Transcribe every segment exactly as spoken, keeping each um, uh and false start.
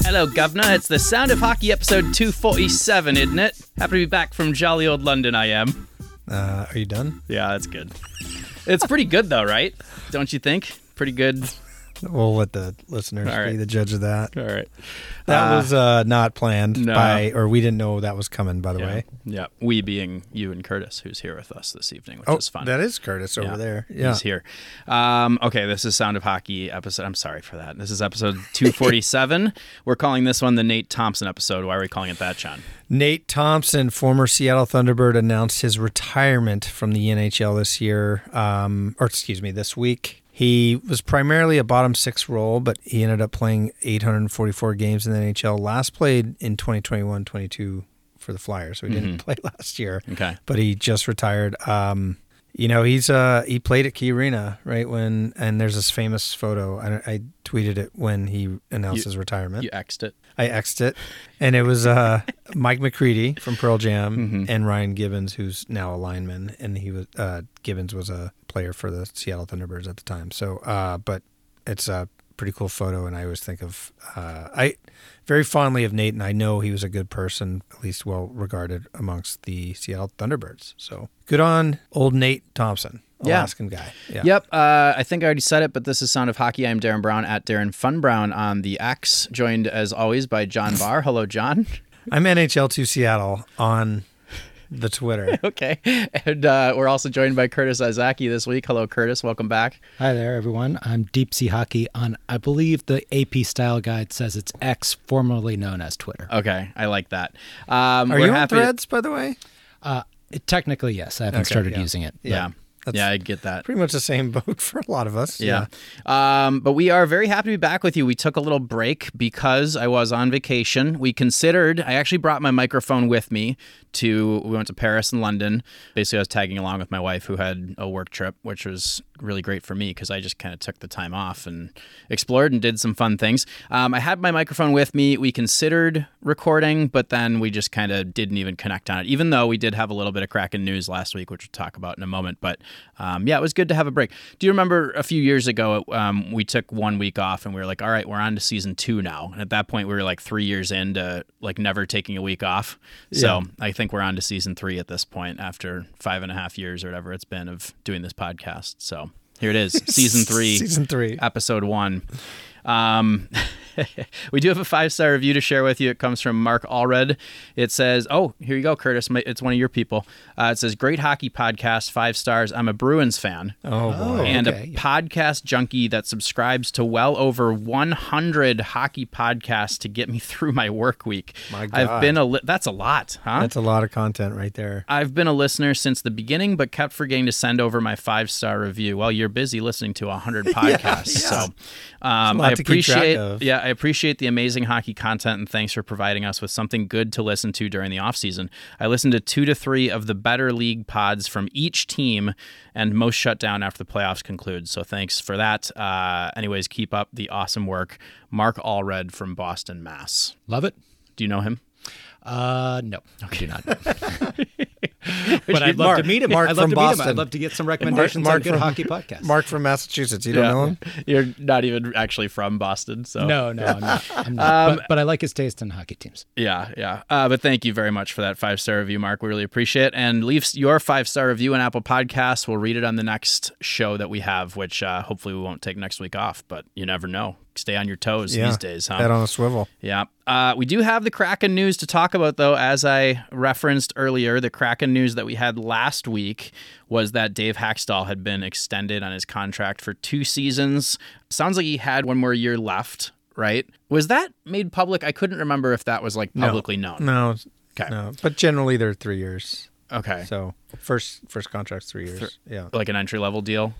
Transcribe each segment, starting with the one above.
Hello, Governor. It's the Sound of Hockey episode two forty-seven, isn't it? Happy to be back from jolly old London, I am. Uh, are you done? Yeah, that's good. It's pretty good, though, right? Don't you think? Pretty good. We'll let the listeners All right. be the judge of that. All right. That Uh, was uh, not planned no. by, or we didn't know that was coming, by the Yeah. way. Yeah. We being you and Curtis, who's here with us this evening, which Oh, is fun. that is Curtis over Yeah. there. Yeah. He's here. Um, okay, this is Sound of Hockey episode. I'm sorry for that. This is episode two forty-seven. We're calling this one the Nate Thompson episode. Why are we calling it that, John? Nate Thompson, former Seattle Thunderbird, announced his retirement from the N H L this year, um, or excuse me, this week. He was primarily a bottom six role, but he ended up playing eight hundred forty-four games in the N H L. Last played in twenty twenty-one twenty-two for the Flyers, so he didn't play last year. Okay. But he just retired. Um, you know, he's uh, he played at Key Arena, right when, and there's this famous photo. I, I tweeted it when he announced You- his retirement. You X'd it. I X'd it, and it was uh, Mike McCready from Pearl Jam Mhm. and Ryan Gibbons, who's now a lineman, and he was uh, Gibbons was a player for the Seattle Thunderbirds at the time. So, uh, but it's a pretty cool photo, and I always think of uh, I very fondly of Nate, and I know he was a good person, at least well regarded amongst the Seattle Thunderbirds. So good on old Nate Thompson. Yeah. Alaskan guy. Yeah. Yep. Uh, I think I already said it, but this is Sound of Hockey. I'm Darren Brown at Darren Fun Brown on the X, joined as always by John Barr. Hello, John. I'm N H L two Seattle on the Twitter. Okay. And uh, we're also joined by Curtis Izaki this week. Hello, Curtis. Welcome back. Hi there, everyone. I'm Deep Sea Hockey on, I believe the A P Style Guide says it's X, formerly known as Twitter. Okay. I like that. Um, Are we're you on happy Threads, by the way? Uh, it- technically, yes. I haven't Okay, started yeah. using it. Yeah. That's Yeah, I get that. pretty much the same boat for a lot of us. Yeah. Um, but we are very happy to be back with you. We took a little break because I was on vacation. We considered, I actually brought my microphone with me to, we went to Paris and London. Basically, I was tagging along with my wife who had a work trip, which was really great for me because I just kind of took the time off and explored and did some fun things. Um, I had my microphone with me. We considered recording, but then we just kind of didn't even connect on it, even though we did have a little bit of Kraken news last week, which we'll talk about in a moment. But um, yeah, it was good to have a break. Do you remember a few years ago, um, we took one week off and we were like, all right, we're on to season two now. And at that point, we were like three years into like never taking a week off. So Yeah. I think we're on to season three at this point after five and a half years or whatever it's been of doing this podcast. So here it is, season three, Season three. episode one. Um, we do have a five-star review to share with you. It comes from Mark Allred. It says, oh, here you go, Curtis. It's one of your people. Uh, it says, great hockey podcast, five stars. I'm a Bruins fan Oh, boy. and okay, a yeah. podcast junkie that subscribes to well over one hundred hockey podcasts to get me through my work week. My I've God. been a li- that's a lot, huh? That's a lot of content right there. I've been a listener since the beginning, but kept forgetting to send over my five-star review. Well, you're busy listening to one hundred podcasts, yeah. so um, lot I to keep track appreciate. of. Yeah, I appreciate the amazing hockey content, and thanks for providing us with something good to listen to during the off season. I listened to two to three of the better league pods from each team, and most shut down after the playoffs conclude. So thanks for that. Uh, anyways, keep up the awesome work, Mark Allred from Boston, Mass. Love it. Do you know him? Uh, no, I do not. But but I'd love Mark- to meet him. Mark I'd love from to meet him. Boston. I'd love to get some recommendations Mark on good from- hockey podcasts. Mark from Massachusetts. You don't know him? You're not even actually from Boston, so No, no, I'm not. I'm not. but, but I like his taste in hockey teams. Yeah, yeah. Uh, but thank you very much for that five-star review, Mark. We really appreciate it. And leave your five-star review on Apple Podcasts. We'll read it on the next show that we have, which uh, hopefully we won't take next week off, but you never know. Stay on your toes Yeah. these days, huh? Head on a swivel. Yeah. Uh, we do have the Kraken news to talk about, though. As I referenced earlier, the Kraken news that we had last week was that Dave Hackstall had been extended on his contract for two seasons. Sounds like he had one more year left, right? Was that made public? I couldn't remember if that was like No. publicly known. No, Okay. no. But generally, they're three years. Okay. So first first contract's three years. Yeah. Like an entry level deal.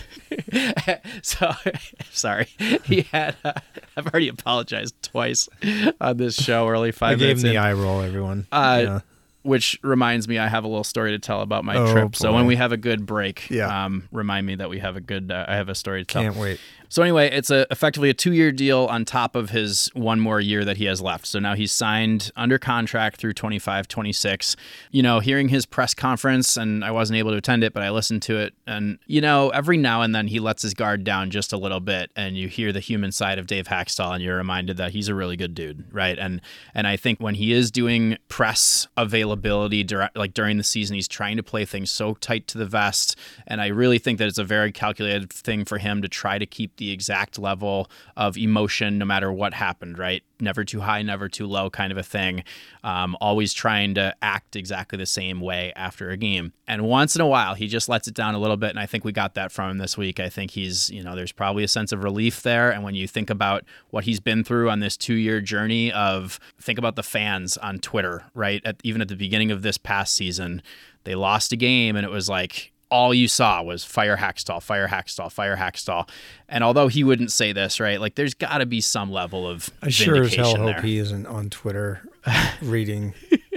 So, sorry. He had, uh, I've already apologized twice on this show. We're only I five gave minutes him the in. eye roll, everyone. Uh, yeah. Which reminds me, I have a little story to tell about my Oh, trip. So boy. when we have a good break, Yeah. um, remind me that we have a good, uh, I have a story to tell. Can't wait. So anyway, it's a effectively a two-year deal on top of his one more year that he has left. So now he's signed under contract through twenty-five twenty-six. You know, hearing his press conference, and I wasn't able to attend it, but I listened to it. And, you know, every now and then he lets his guard down just a little bit, and you hear the human side of Dave Haxtell, and you're reminded that he's a really good dude, right? And and I think when he is doing press availability dur- like during the season, he's trying to play things so tight to the vest. And I really think that it's a very calculated thing for him to try to keep the exact level of emotion no matter what happened, right? Never too high, never too low kind of a thing. Um, always trying to act exactly the same way after a game. And once in a while, he just lets it down a little bit. And I think we got that from him this week. I think he's, you know, there's probably a sense of relief there. And when you think about what he's been through on this two-year journey of, think about the fans on Twitter, right? At, even at the beginning of this past season, they lost a game and it was like, all you saw was fire Haxtell, fire Haxtell, fire Haxtell. And although he wouldn't say this, right, like there's got to be some level of I sure as hell there. hope he isn't on Twitter reading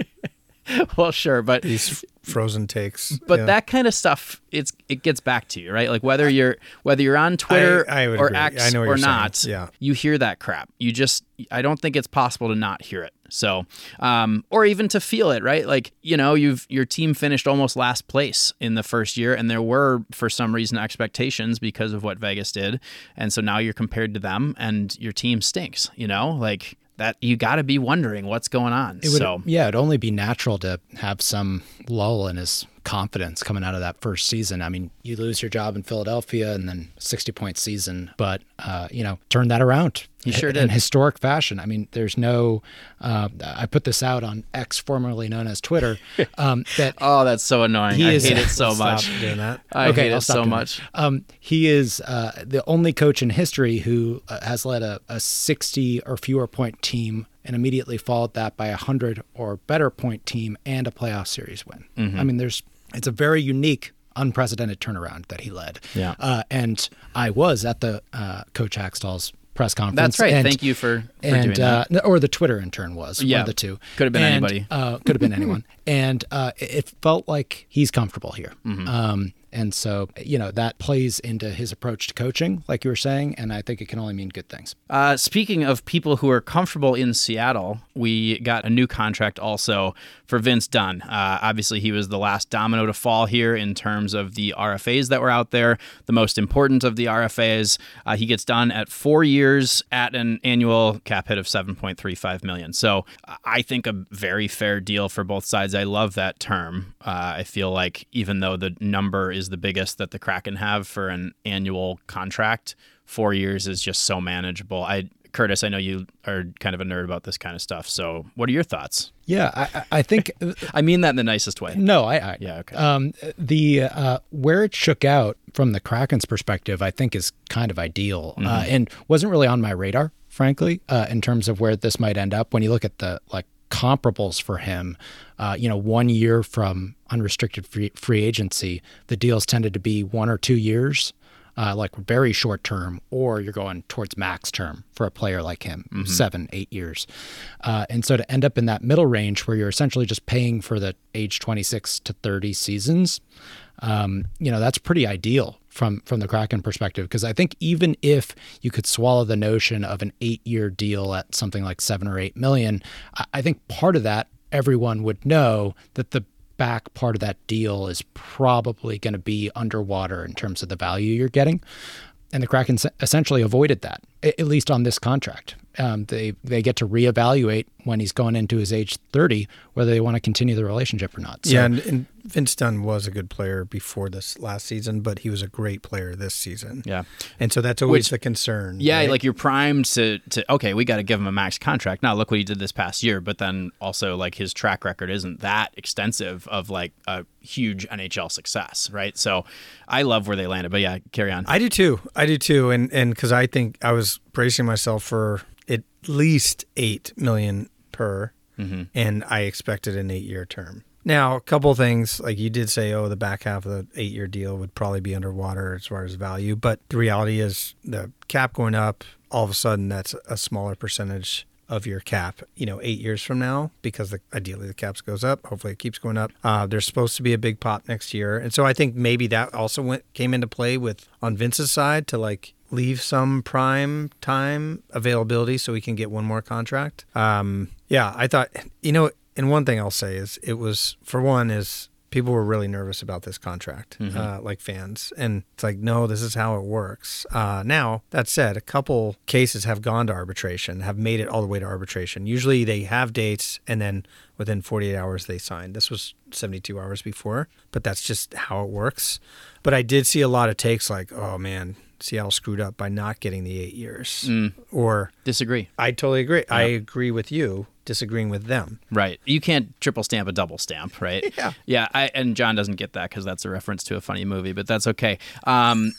well, sure, but these frozen takes. But yeah. that kind of stuff, it's it gets back to you, right? Like whether you're whether you're on Twitter I, I would or agree. X I know what or you're not, saying. Yeah. you hear that crap. You just, I don't think it's possible to not hear it. So, um, or even to feel it, right? Like, you know, you've your team finished almost last place in the first year, and there were, for some reason, expectations because of what Vegas did, and so now you're compared to them, and your team stinks. You know, like that, you got to be wondering what's going on. It would, so, yeah, it'd only be natural to have some lull in his confidence coming out of that first season. I mean, you lose your job in Philadelphia and then sixty point season, but, uh, you know, turn that around. He sure in, did. In historic fashion. I mean, there's no, uh, I put this out on X, formerly known as Twitter, um, that oh, that's so annoying. He I is, hate it so Stop much. doing that. I okay, hate I'll it stop so doing much. that. Um, he is uh, the only coach in history who uh, has led a, a sixty or fewer point team and immediately followed that by a hundred or better point team and a playoff series win. Mm-hmm. I mean, there's it's a very unique, unprecedented turnaround that he led. Yeah. Uh, and I was at the uh, Coach Haxtell's press conference. That's right. And, Thank you for, for and, doing that. Uh, or the Twitter intern was Yeah. one of the two. Could have been And, anybody. Uh, could have been anyone. And uh, it it felt like he's comfortable here. Mm-hmm. Um, and so, you know, that plays into his approach to coaching, like you were saying, and I think it can only mean good things. Uh, speaking of people who are comfortable in Seattle, we got a new contract also for Vince Dunn. Uh, obviously, he was the last domino to fall here in terms of the R F As that were out there, the most important of the R F As. Uh, he gets done at four years at an annual cap hit of seven point three five million dollars. So I think a very fair deal for both sides. I love that term. Uh, I feel like even though the number is the biggest that the Kraken have for an annual contract, four years is just so manageable. I Curtis, I know you are kind of a nerd about this kind of stuff. So what are your thoughts? Yeah, I, I think... I mean that in the nicest way. No, I... I Yeah, okay. Um, the uh, where it shook out from the Kraken's perspective, I think is kind of ideal Mm-hmm. uh, and wasn't really on my radar, frankly, uh, in terms of where this might end up. When you look at the like comparables for him, uh, you know, one year from unrestricted free, free agency, the deals tended to be one or two years. Uh, like very short term, or you're going towards max term for a player like him, mm-hmm. seven, eight years. Uh, and so to end up in that middle range where you're essentially just paying for the age twenty-six to thirty seasons, um, you know, that's pretty ideal from, from the Kraken perspective. Because I think even if you could swallow the notion of an eight year deal at something like seven or eight million, I, I think part of that, everyone would know that the back part of that deal is probably going to be underwater in terms of the value you're getting. And the Kraken essentially avoided that, at least on this contract. Um, they they get to reevaluate when he's going into his age thirty whether they want to continue the relationship or not. So, yeah, and, and Vince Dunn was a good player before this last season, but he was a great player this season. Yeah. And so that's always Which, the concern. Yeah, right? like you're primed to, to, okay, we got to give him a max contract. Now, look what he did this past year, but then also like his track record isn't that extensive of like a huge N H L success, right? So I love where they landed, but yeah, carry on. I do too. I do too. And and because I think I was bracing myself for at least eight million per, mm-hmm. and I expected an eight-year term. Now, a couple things, like you did say, oh, the back half of the eight-year deal would probably be underwater as far as value, but the reality is the cap going up, all of a sudden that's a smaller percentage of your cap, you know, eight years from now, because the, ideally the caps goes up. Hopefully it keeps going up. Uh, there's supposed to be a big pop next year. And so I think maybe that also went came into play with on Vince's side to like, leave some prime time availability so he can get one more contract. Um, yeah, I thought, you know, and one thing I'll say is it was, for one, is people were really nervous about this contract, mm-hmm. uh, like fans. And it's like, no, this is how it works. Uh, now, that said, a couple cases have gone to arbitration, have made it all the way to arbitration. Usually they have dates and then within forty-eight hours they sign. This was seventy-two hours before, but that's just how it works. But I did see a lot of takes like, oh man, Seattle screwed up by not getting the eight years. Mm. Or disagree. I totally agree. Yeah. I agree with you, disagreeing with them. Right. You can't triple stamp a double stamp, right? Yeah. Yeah. I, and John doesn't get that because that's a reference to a funny movie, but that's okay. Um,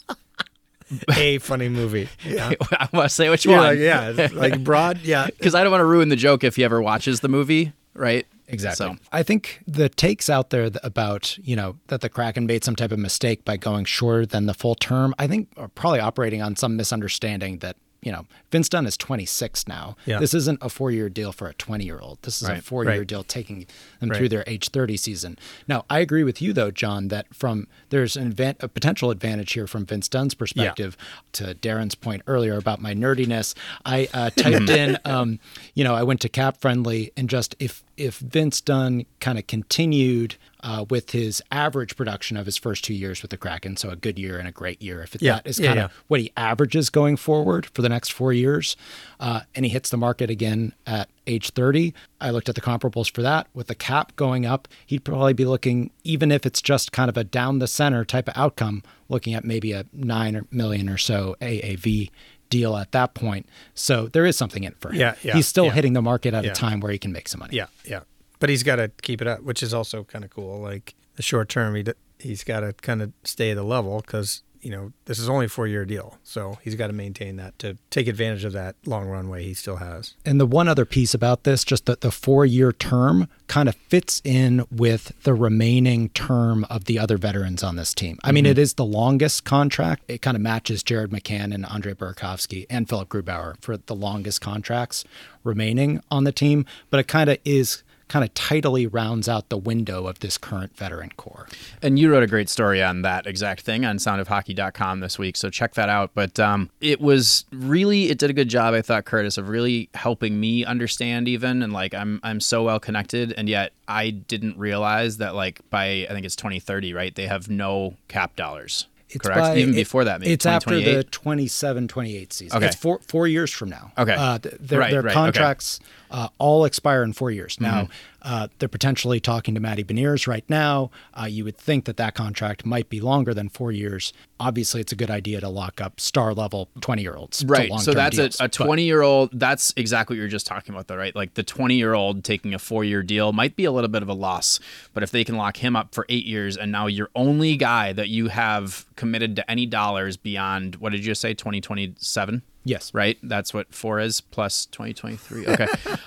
a funny movie. Yeah. I want to say which You're one. Like, yeah. Like broad. Yeah. Because I don't want to ruin the joke if he ever watches the movie, right? Exactly. So. I think the takes out there about, you know, that the Kraken made some type of mistake by going shorter than the full term, I think are probably operating on some misunderstanding that, you know, Vince Dunn is twenty-six now. Yeah. This isn't a four-year deal for a twenty-year-old. This is Right, a four-year right. deal taking them Right. through their age thirty season. Now, I agree with you, though, John, that from there's an advan- a potential advantage here from Vince Dunn's perspective. To Darren's point earlier about my nerdiness, I uh, typed in, um, you know, I went to Cap Friendly and just if if Vince Dunn kind of continued uh, with his average production of his first two years with the Kraken, so a good year and a great year, if it, Yeah, that is yeah, kind of yeah. what he averages going forward for the next four years, uh, and he hits the market again at age thirty. I looked at the comparables for that. With the cap going up, he'd probably be looking, even if it's just kind of a down the center type of outcome, looking at maybe a nine million or so A A V deal at that point. So there is something in it for him. Yeah, yeah, He's still yeah. hitting the market at Yeah. a time where he can make some money. Yeah. Yeah. But he's got to keep it up, which is also kind of cool. Like the short term, he, d- he's got to kind of stay at the level because, you know, this is only a four year deal. So he's got to maintain that to take advantage of that long runway he still has. And the one other piece about this, just that the four-year term kind of fits in with the remaining term of the other veterans on this team. I mean, Mm-hmm. it is the longest contract. It kind of matches Jared McCann and Andre Burakovsky and Philip Grubauer for the longest contracts remaining on the team. But it kind of is kind of tidily rounds out the window of this current veteran core. And you wrote a great story on that exact thing on sound of hockey dot com this week, so check that out. But um, it was really, it did a good job, I thought, Curtis, of really helping me understand even, and like I'm I'm so well connected, and yet I didn't realize that like by, I think it's twenty thirty, right, they have no cap dollars. It's Correct? by- Even it- before that, maybe It's after the twenty twenty-eight? twenty-seven twenty-eight season. Okay. It's four four years from now. Okay. Uh, th- their Right, their right, okay. contracts uh, all expire in four years. Now, Mm-hmm. uh, they're potentially talking to Matty Beniers right now. Uh, you would think that that contract might be longer than four years. Obviously, it's a good idea to lock up star-level twenty-year-olds. Right. So that's deals. a, a But- twenty-year-old. That's exactly what you were just talking about, though, right? Like the twenty-year-old taking a four-year deal might be a little bit of a loss, but if they can lock him up for eight years and now your only guy that you have committed to any dollars beyond, what did you just say, twenty twenty-seven? Yes. Right? That's what four is, plus twenty twenty-three. Okay.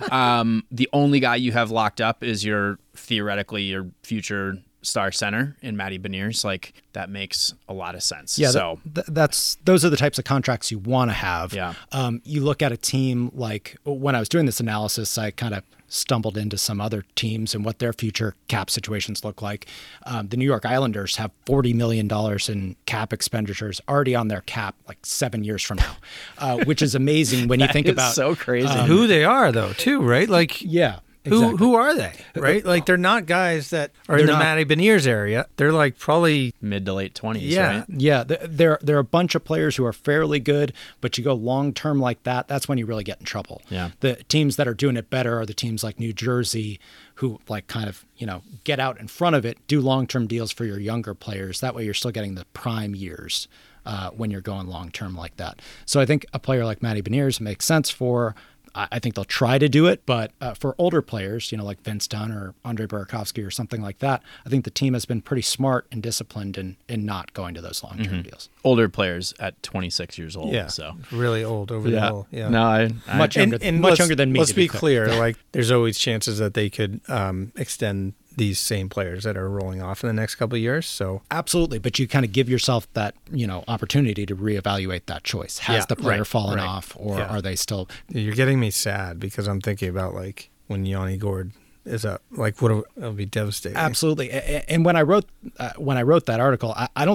um, the only guy you have locked up is your, theoretically, your future star center in Matty Beniers. Like, that makes a lot of sense. Yeah, So, th- th- that's those are the types of contracts you want to have. Yeah. Um, you look at a team like when I was doing this analysis, I kind of stumbled into some other teams and what their future cap situations look like. Um, the New York Islanders have forty million dollars in cap expenditures already on their cap, like seven years from now, uh, which is amazing when you think it's about so crazy. um, Who they are, though, too, right? Like, yeah. who Exactly. who are they, right? Like, they're not guys that are in They're the not- Matty Beniers area. They're like probably, mid to late twenties, Yeah. right? Yeah, th- there there are a bunch of players who are fairly good, but you go long term like that, that's when you really get in trouble. Yeah. The teams that are doing it better are the teams like New Jersey, who like kind of, you know, get out in front of it, do long term deals for your younger players. That way you're still getting the prime years uh, when you're going long term like that. So I think a player like Matty Beniers makes sense for. I I think they'll try to do it, but uh, for older players, you know, like Vince Dunn or Andre Burakovsky or something like that, I think the team has been pretty smart and disciplined in, in not going to those long-term deals. Older players at twenty-six years old. yeah, So, really old over the hill. Yeah. No, I, I Much younger, much let's- younger than me. Let's to be clear. clear. Like, there's always chances that they could um, extend these same players that are rolling off in the next couple of years. So, Absolutely, but you kind of give yourself that, you know, opportunity to reevaluate that choice. Has Yeah, the player right, fallen right. off, or Yeah. are they still? you're getting me sad because I'm thinking about, like, when Yanni Gord is up. Like, what? It'll be devastating. Absolutely. A- a- And when I wrote uh, when I wrote that article, I, I don't think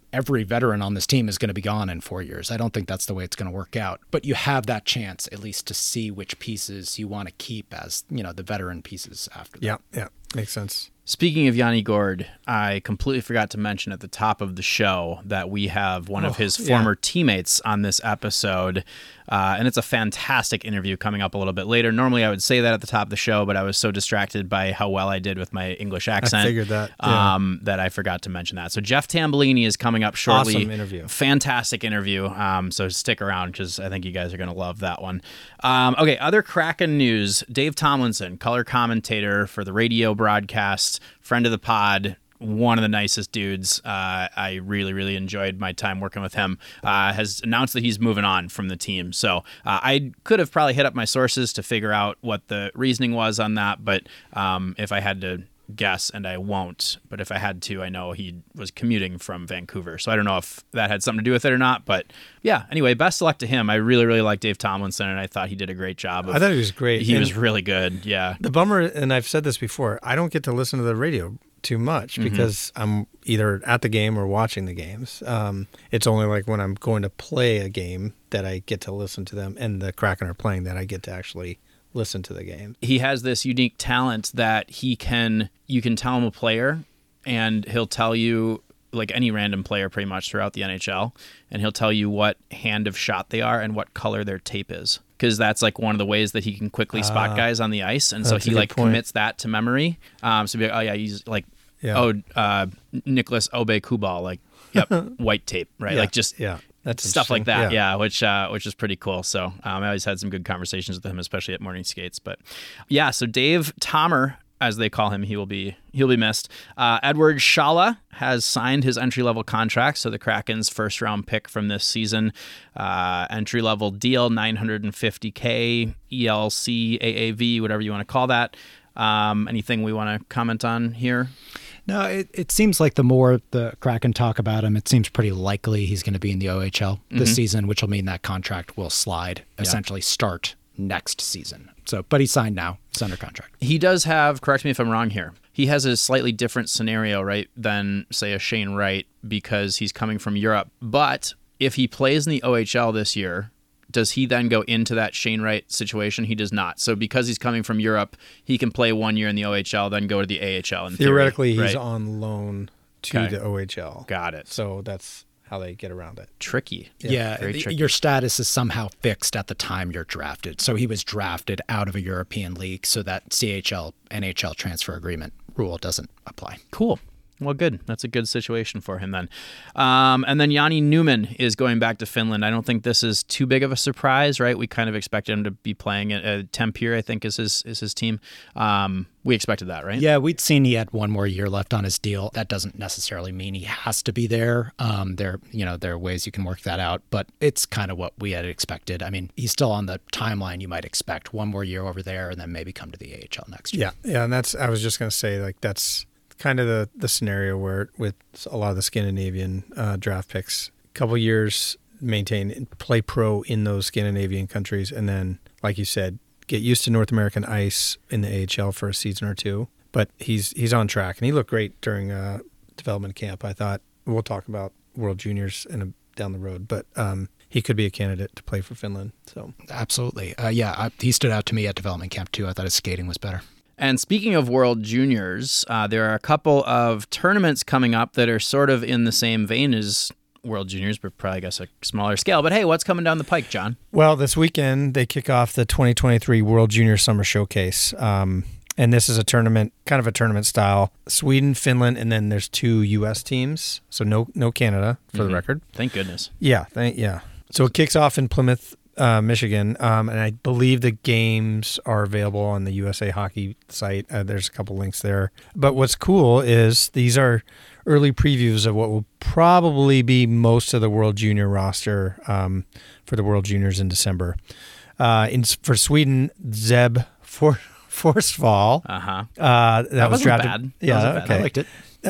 every veteran on this team is going to be gone in four years. I don't think that's the way it's going to work out. But you have that chance at least to see which pieces you want to keep as, you know, the veteran pieces after that. Yeah, yeah, makes sense. Speaking of Yanni Gourde, I completely forgot to mention at the top of the show that we have one Oh, of his yeah. former teammates on this episode, uh, and it's a fantastic interview coming up a little bit later. Normally I would say that at the top of the show, but I was so distracted by how well I did with my English accent figured that, yeah. um, that I forgot to mention that. So Jeff Tambellini is coming up shortly. Awesome interview. Fantastic interview. Um, so stick around because I think you guys are going to love that one. Um, okay, other Kraken news. Dave Tomlinson, color commentator for the radio broadcast, friend of the pod, one of the nicest dudes. Uh, I really, really enjoyed my time working with him. Uh, has announced that he's moving on from the team. So uh, I could have probably hit up my sources to figure out what the reasoning was on that. But um, if I had to guess, and I won't, but if I had to, I know he was commuting from Vancouver. So I don't know if that had something to do with it or not. But yeah, anyway, best of luck to him. I really, really like Dave Tomlinson, and I thought he did a great job. Of, I thought he was great. He And was really good. Yeah. The bummer, and I've said this before, I don't get to listen to the radio too much because I'm either at the game or watching the games. Um, it's only like when I'm going to play a game that I get to listen to them, and the Kraken are playing, that I get to actually listen to the game. He has this unique talent that he can, you can tell him a player, and he'll tell you, like any random player pretty much throughout the N H L, and he'll tell you what hand of shot they are and what color their tape is. Because that's like one of the ways that he can quickly spot Ah, guys on the ice. And so that's a he good like point. commits that to memory. Um, so be like, oh yeah, he's like, Yeah. oh, uh, Nicholas Obey Kubal, like, yep, white tape, right? Yeah, Like just yeah, that's stuff like interesting. that. Yeah, which uh, which is pretty cool. So um, I always had some good conversations with him, especially at morning skates. But yeah, so Dave Tomer, as they call him, he will be he'll be missed. Uh, Edward Shala has signed his entry level contract, so the Kraken's first round pick from this season, uh, entry level deal, nine hundred fifty K, E L C, A A V, whatever you want to call that. Um, anything we want to comment on here? No, it, it seems like the more the Kraken talk about him, it seems pretty likely he's going to be in the O H L this Mhm. season, which will mean that contract will slide, essentially start next season. So, but he's signed now. He's under contract. He does have, correct me if I'm wrong here, he has a slightly different scenario, right, than, say, a Shane Wright, because he's coming from Europe. But if he plays in the O H L this year, does he then go into that Shane Wright situation? He does not. So because he's coming from Europe, he can play one year in the O H L, then go to the A H L in Theoretically, theory, he's right? on loan to Okay. the O H L. Got it. So that's how they get around it. Tricky. Yeah, very the- tricky. your status is somehow fixed at the time you're drafted. So he was drafted out of a European league, so that C H L, N H L transfer agreement rule doesn't apply. Cool. Well, good. That's a good situation for him then. Um, and then Yanni Newman is going back to Finland. I don't think this is too big of a surprise, right? We kind of expected him to be playing at uh, Tampere, I think is his is his team. Um, we expected that, right? Yeah, we'd seen he had one more year left on his deal. That doesn't necessarily mean he has to be there. Um, there, you know, there are ways you can work that out, but it's kind of what we had expected. I mean, he's still on the timeline you might expect. One more year over there, and then maybe come to the A H L next year. Yeah, yeah, and that's, I was just going to say, like, that's kind of the, the scenario where with a lot of the Scandinavian uh, draft picks, a couple years maintain, play pro in those Scandinavian countries, and then, like you said, get used to North American ice in the A H L for a season or two. But he's he's on track, and he looked great during uh, development camp. I thought, we'll talk about World Juniors in a, down the road, but um, he could be a candidate to play for Finland. So Absolutely. Uh, yeah, I, he stood out to me at development camp, too. I thought his skating was better. And speaking of World Juniors, uh, there are a couple of tournaments coming up that are sort of in the same vein as World Juniors, but probably, I guess, a smaller scale. But hey, what's coming down the pike, John? Well, this weekend they kick off the twenty twenty-three World Junior Summer Showcase. Um, and this is a tournament, kind of a tournament style. Sweden, Finland, and then there's two U S teams. So no no Canada, for Mhm. the record. Thank goodness. Yeah, thank, yeah. So it kicks off in Plymouth, uh, Michigan. Um, and I believe the games are available on the U S A Hockey site. Uh, there's a couple links there. But what's cool is these are early previews of what will probably be most of the World Junior roster um, for the World Juniors in December. Uh, in, for Sweden, Zeb For, Forsval. Uh-huh. Uh, that, was wasn't drafted. bad. That Yeah, wasn't bad. okay. I liked it. Uh,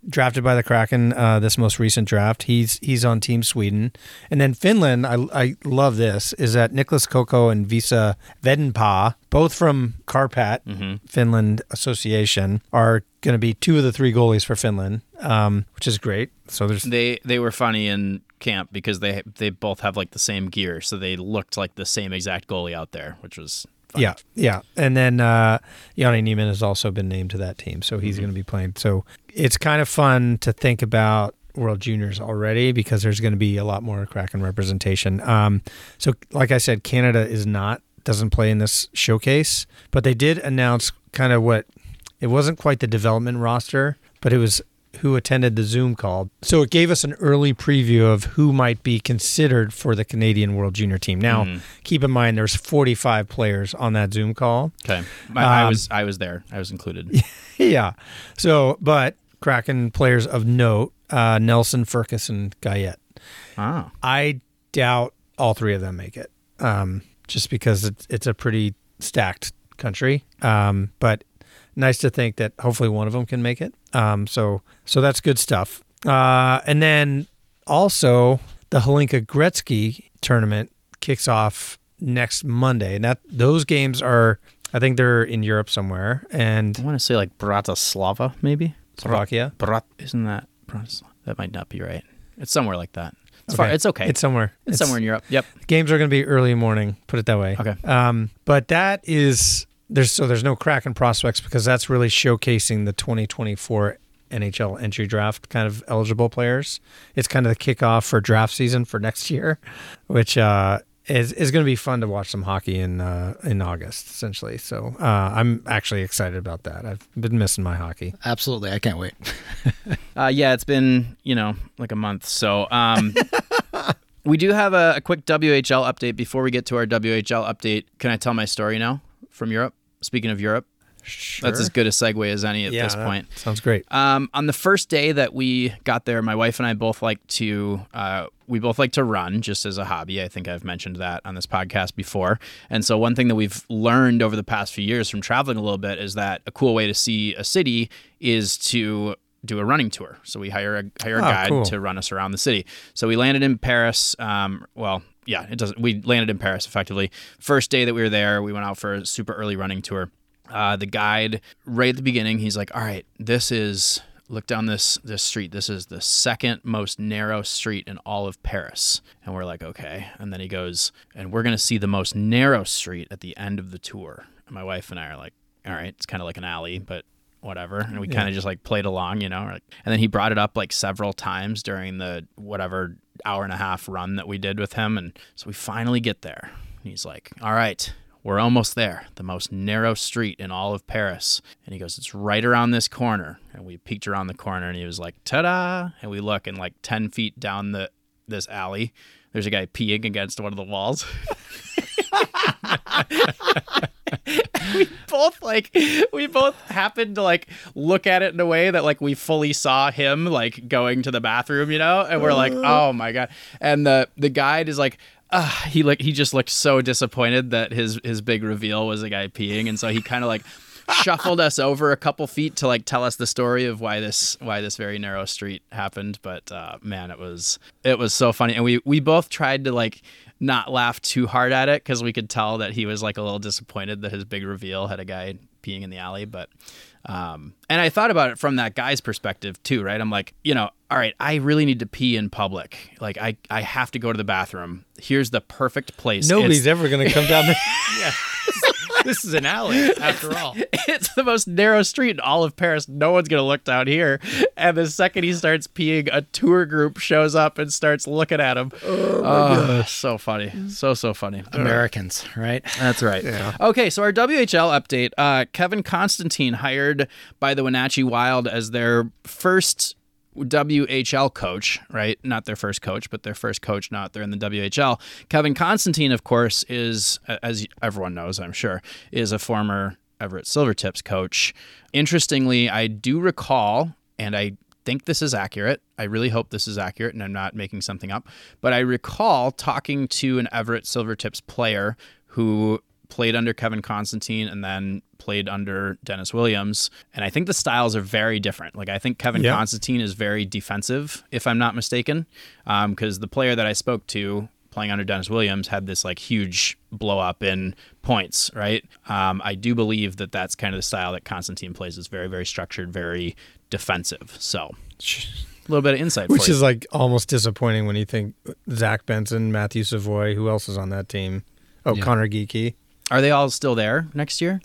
drafted by the Kraken uh, this most recent draft. He's he's on Team Sweden. And then Finland, I, I love this, is that Nicholas Koko and Visa Vedenpää, both from Karpat, mm-hmm. Finland Association, are going to be two of the three goalies for Finland, um, which is great. So there's They they were funny in camp because they they both have like the same gear, so they looked like the same exact goalie out there, which was fun. Yeah, yeah. And then uh, Yanni Niemann has also been named to that team, so he's mm-hmm. going to be playing. So it's kind of fun to think about World Juniors already because there's going to be a lot more Kraken representation. Um, so like I said, Canada is not, doesn't play in this showcase, but they did announce kind of what, it wasn't quite the development roster, but it was who attended the Zoom call. So it gave us an early preview of who might be considered for the Canadian World Junior team. Now, mm. keep in mind there's forty-five players on that Zoom call. Okay. I, um, I was I was there. I was included. Yeah. So, but Kraken players of note, uh, Nelson, Ferguson, Guyette. Ah. I doubt all three of them make it, um, just because it's, it's a pretty stacked country. Um, but nice to think that hopefully one of them can make it. Um, so so that's good stuff. Uh, and then also the Hlinka Gretzky tournament kicks off next Monday. And that those games are, I think they're in Europe somewhere. And I want to say like Bratislava, maybe? Slovakia? Brat, isn't that Bratislava? That might not be right. It's somewhere like that. It's, okay. far, it's okay. It's somewhere. It's, it's somewhere in Europe. Yep. Games are going to be early morning, put it that way. Okay. Um, but that is... There's so there's no Kraken prospects because that's really showcasing the twenty twenty-four N H L entry draft kind of eligible players. It's kind of the kickoff for draft season for next year, which uh, is is going to be fun to watch some hockey in uh, in August, essentially. So uh, I'm actually excited about that. I've been missing my hockey. Absolutely, I can't wait. uh, yeah, it's been you know like a month. So um, we do have a, a quick W H L update before we get to our W H L update. Can I tell my story now from Europe? Speaking of Europe, sure. That's as good a segue as any at yeah, this point. Sounds great. Um, on the first day that we got there, my wife and I both like to uh, we both like to run just as a hobby. I think I've mentioned that on this podcast before. And so one thing that we've learned over the past few years from traveling a little bit is that a cool way to see a city is to do a running tour. So we hire a hire a oh, guide cool. to run us around the city. So we landed in Paris. Um, well. Yeah, it doesn't. We landed in Paris effectively. First day that we were there, we went out for a super early running tour. Uh, the guide, right at the beginning, he's like, all right, this is, look down this this street. This is the second most narrow street in all of Paris. And we're like, okay. And then he goes, and we're going to see the most narrow street at the end of the tour. And my wife and I are like, all right, it's kind of like an alley, but whatever. And we yeah. kind of just like played along, you know. And then he brought it up like several times during the whatever hour and a half run that we did with him. And so we finally get there. And he's like, all right, we're almost there. The most narrow street in all of Paris. And he goes, it's right around this corner. And we peeked around the corner and he was like, ta-da. And we look and like ten feet down the this alley, there's a guy peeing against one of the walls. we both like we both happened to like look at it in a way that like we fully saw him like going to the bathroom, you know, and we're like, oh my god. And the the guide is like, uh, he like he just looked so disappointed that his his big reveal was a guy peeing, and so he kind of like shuffled us over a couple feet to like tell us the story of why this why this very narrow street happened. But uh, man, it was it was so funny, and we we both tried to like not laugh too hard at it because we could tell that he was like a little disappointed that his big reveal had a guy peeing in the alley. But um, and I thought about it from that guy's perspective too, right? I'm like, you know, all right, I really need to pee in public. Like I I have to go to the bathroom. Here's the perfect place. Nobody's it's, ever going to come down there. Yeah. This is an alley, after all. It's the most narrow street in all of Paris. No one's going to look down here. And the second he starts peeing, a tour group shows up and starts looking at him. Oh, my oh, gosh. So funny. So, so funny. Americans, right? That's right. Yeah. Okay, so our W H L update. Uh, Kevin Constantine, hired by the Wenatchee Wild as their first W H L coach, right? Not their first coach, but their first coach now that they're in the W H L. Kevin Constantine, of course, is, as everyone knows, I'm sure, is a former Everett Silvertips coach. Interestingly, I do recall, and I think this is accurate, I really hope this is accurate and I'm not making something up, but I recall talking to an Everett Silvertips player who played under Kevin Constantine and then played under Dennis Williams. And I think the styles are very different. Like I think Kevin yeah. Constantine is very defensive, if I'm not mistaken, because um, the player that I spoke to playing under Dennis Williams had this like huge blow up in points, right? Um, I do believe that that's kind of the style that Constantine plays. Is very, very structured, very defensive. So a little bit of insight Which for you. is like almost disappointing when you think Zach Benson, Matthew Savoy, who else is on that team? Oh, Yeah. Connor Geeky. Are they all still there next year?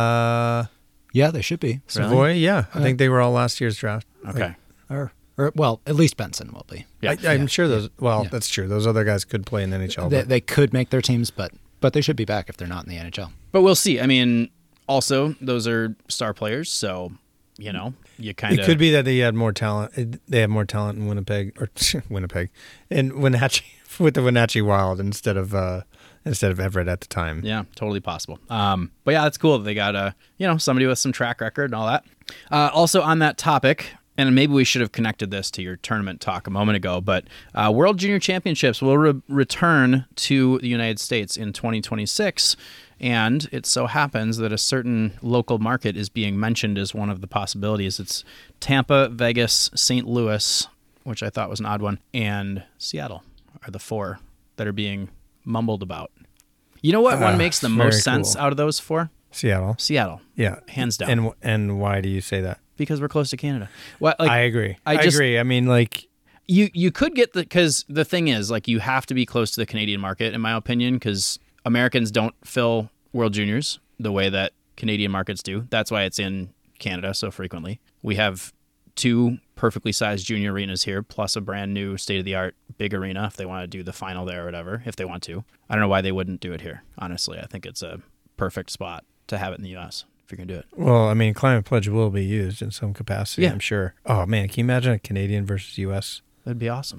Uh, Yeah, they should be. Savoy, yeah. I Uh, think they were all last year's draft. Okay. Or, or well, at least Benson will be. Yeah. I, I'm sure those, well, Yeah. that's true. Those other guys could play in the N H L. They, but they could make their teams, but but they should be back if they're not in the N H L. But we'll see. I mean, also, those are star players, so, you know, you kind it of... could be that they had more talent. They have more talent in Winnipeg, or Winnipeg, in Wenatchee, with the Wenatchee Wild instead of uh, instead of Everett at the time. Yeah, totally possible. Um, but yeah, that's cool that they got, uh, you know, somebody with some track record and all that. Uh, also on that topic, and maybe we should have connected this to your tournament talk a moment ago, but uh, World Junior Championships will re- return to the United States in twenty twenty-six, and it so happens that a certain local market is being mentioned as one of the possibilities. It's Tampa, Vegas, Saint Louis, which I thought was an odd one, and Seattle are the four that are being mumbled about. You know what one Ah, makes the very most sense cool. out of those four? Seattle. Seattle, Yeah. hands down. And and why do you say that? Because we're close to Canada. What? Like I agree. I I, just- agree. I mean, like, you, you could get the because the thing is like you have to be close to the Canadian market in my opinion because Americans don't fill World Juniors the way that Canadian markets do. That's why it's in Canada so frequently. We have two perfectly sized junior arenas here, plus a brand new state of the art big arena if they want to do the final there or whatever. If they want to, I don't know why they wouldn't do it here. Honestly, I think it's a perfect spot to have it in the U S if you're gonna do it. well, I mean, Climate Pledge will be used in some capacity, Yeah. I'm sure. Oh, man, can you imagine a Canadian versus U S? That'd be awesome.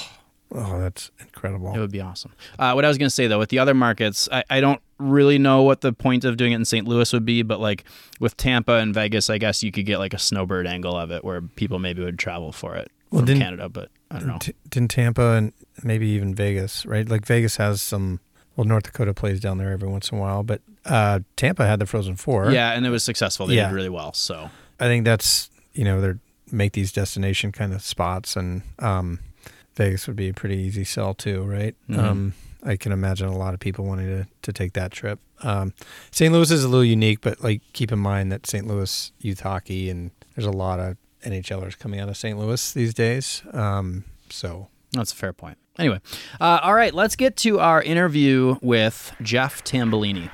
Oh, that's incredible. It would be awesome. Uh, what I was going to say, though, with the other markets, I, I don't really know what the point of doing it in Saint Louis would be, but like with Tampa and Vegas, I guess you could get like a snowbird angle of it where people maybe would travel for it Well, from didn't- Canada, but I don't know. T- didn't Tampa and maybe even Vegas, right? Like Vegas has some, well, North Dakota plays down there every once in a while, but uh, Tampa had the Frozen Four. Yeah, and it was successful. They Yeah. did really well. So I think that's, you know, they're make these destination kind of spots, and um, Vegas would be a pretty easy sell too, right? Mhm. Um, I can imagine a lot of people wanting to, to take that trip. Um, Saint Louis is a little unique, but like keep in mind that Saint Louis youth hockey, and there's a lot of NHLers coming out of Saint Louis these days. Um, so that's a fair point. Anyway, uh, all right, let's get to our interview with Jeff Tambellini.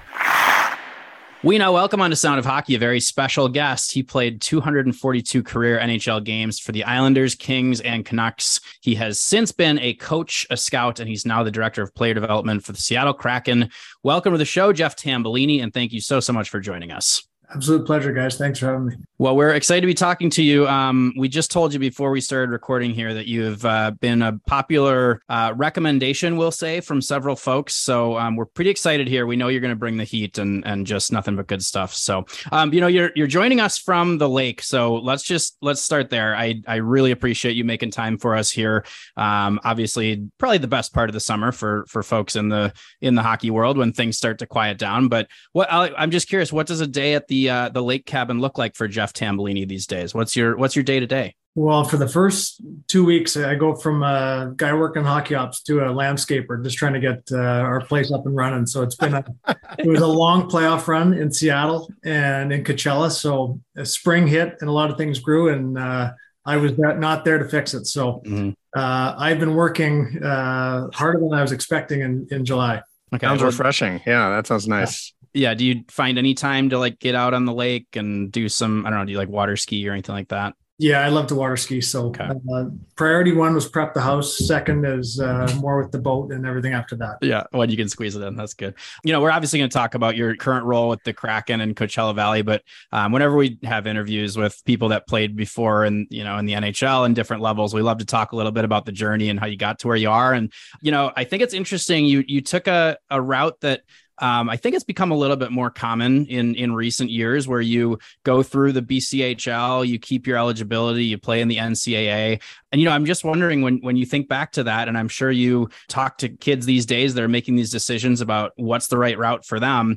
We now welcome onto Sound of Hockey a very special guest. He played two hundred forty-two career N H L games for the Islanders, Kings, and Canucks. He has since been a coach, a scout, and he's now the director of player development for the Seattle Kraken. Welcome to the show, Jeff Tambellini, and thank you so, so much for joining us. Absolute pleasure, guys. Thanks for having me. Well, we're excited to be talking to you. Um, we just told you before we started recording here that you've uh, been a popular uh, recommendation, we'll say, from several folks. So um, we're pretty excited here. We know you're going to bring the heat and and just nothing but good stuff. So, um, you know, you're you're joining us from the lake. So let's just let's start there. I I really appreciate you making time for us here. Um, obviously, probably the best part of the summer for for folks in the in the hockey world when things start to quiet down. But what I, I'm just curious, what does a day at the uh, the lake cabin look like for Jeff Tambellini these days? What's your what's your day to day? Well, for the first two weeks, I go from a guy working hockey ops to a landscaper, just trying to get uh, our place up and running. So it's been a it was a long playoff run in Seattle and in Coachella. So a spring hit and a lot of things grew, and uh, I was not there to fix it. So Mm-hmm. uh, I've been working uh, harder than I was expecting in in July. Okay. sounds well, refreshing. Yeah, that sounds nice. yeah. Do you find any time to like get out on the lake and do some, I don't know, do you like water ski or anything like that? Yeah, I love to water ski. So Okay. uh, priority one was prep the house. Second is uh, more with the boat and everything after that. Yeah, when you can squeeze it in, that's good. You know, we're obviously going to talk about your current role with the Kraken and Coachella Valley, but um, whenever we have interviews with people that played before and, you know, in the N H L and different levels, we love to talk a little bit about the journey and how you got to where you are. And, you know, I think it's interesting. You, you took a, a route that Um, I think it's become a little bit more common in, in recent years where you go through the B C H L, you keep your eligibility, you play in the N C A A. And, you know, I'm just wondering when, when you think back to that, and I'm sure you talk to kids these days that are making these decisions about what's the right route for them.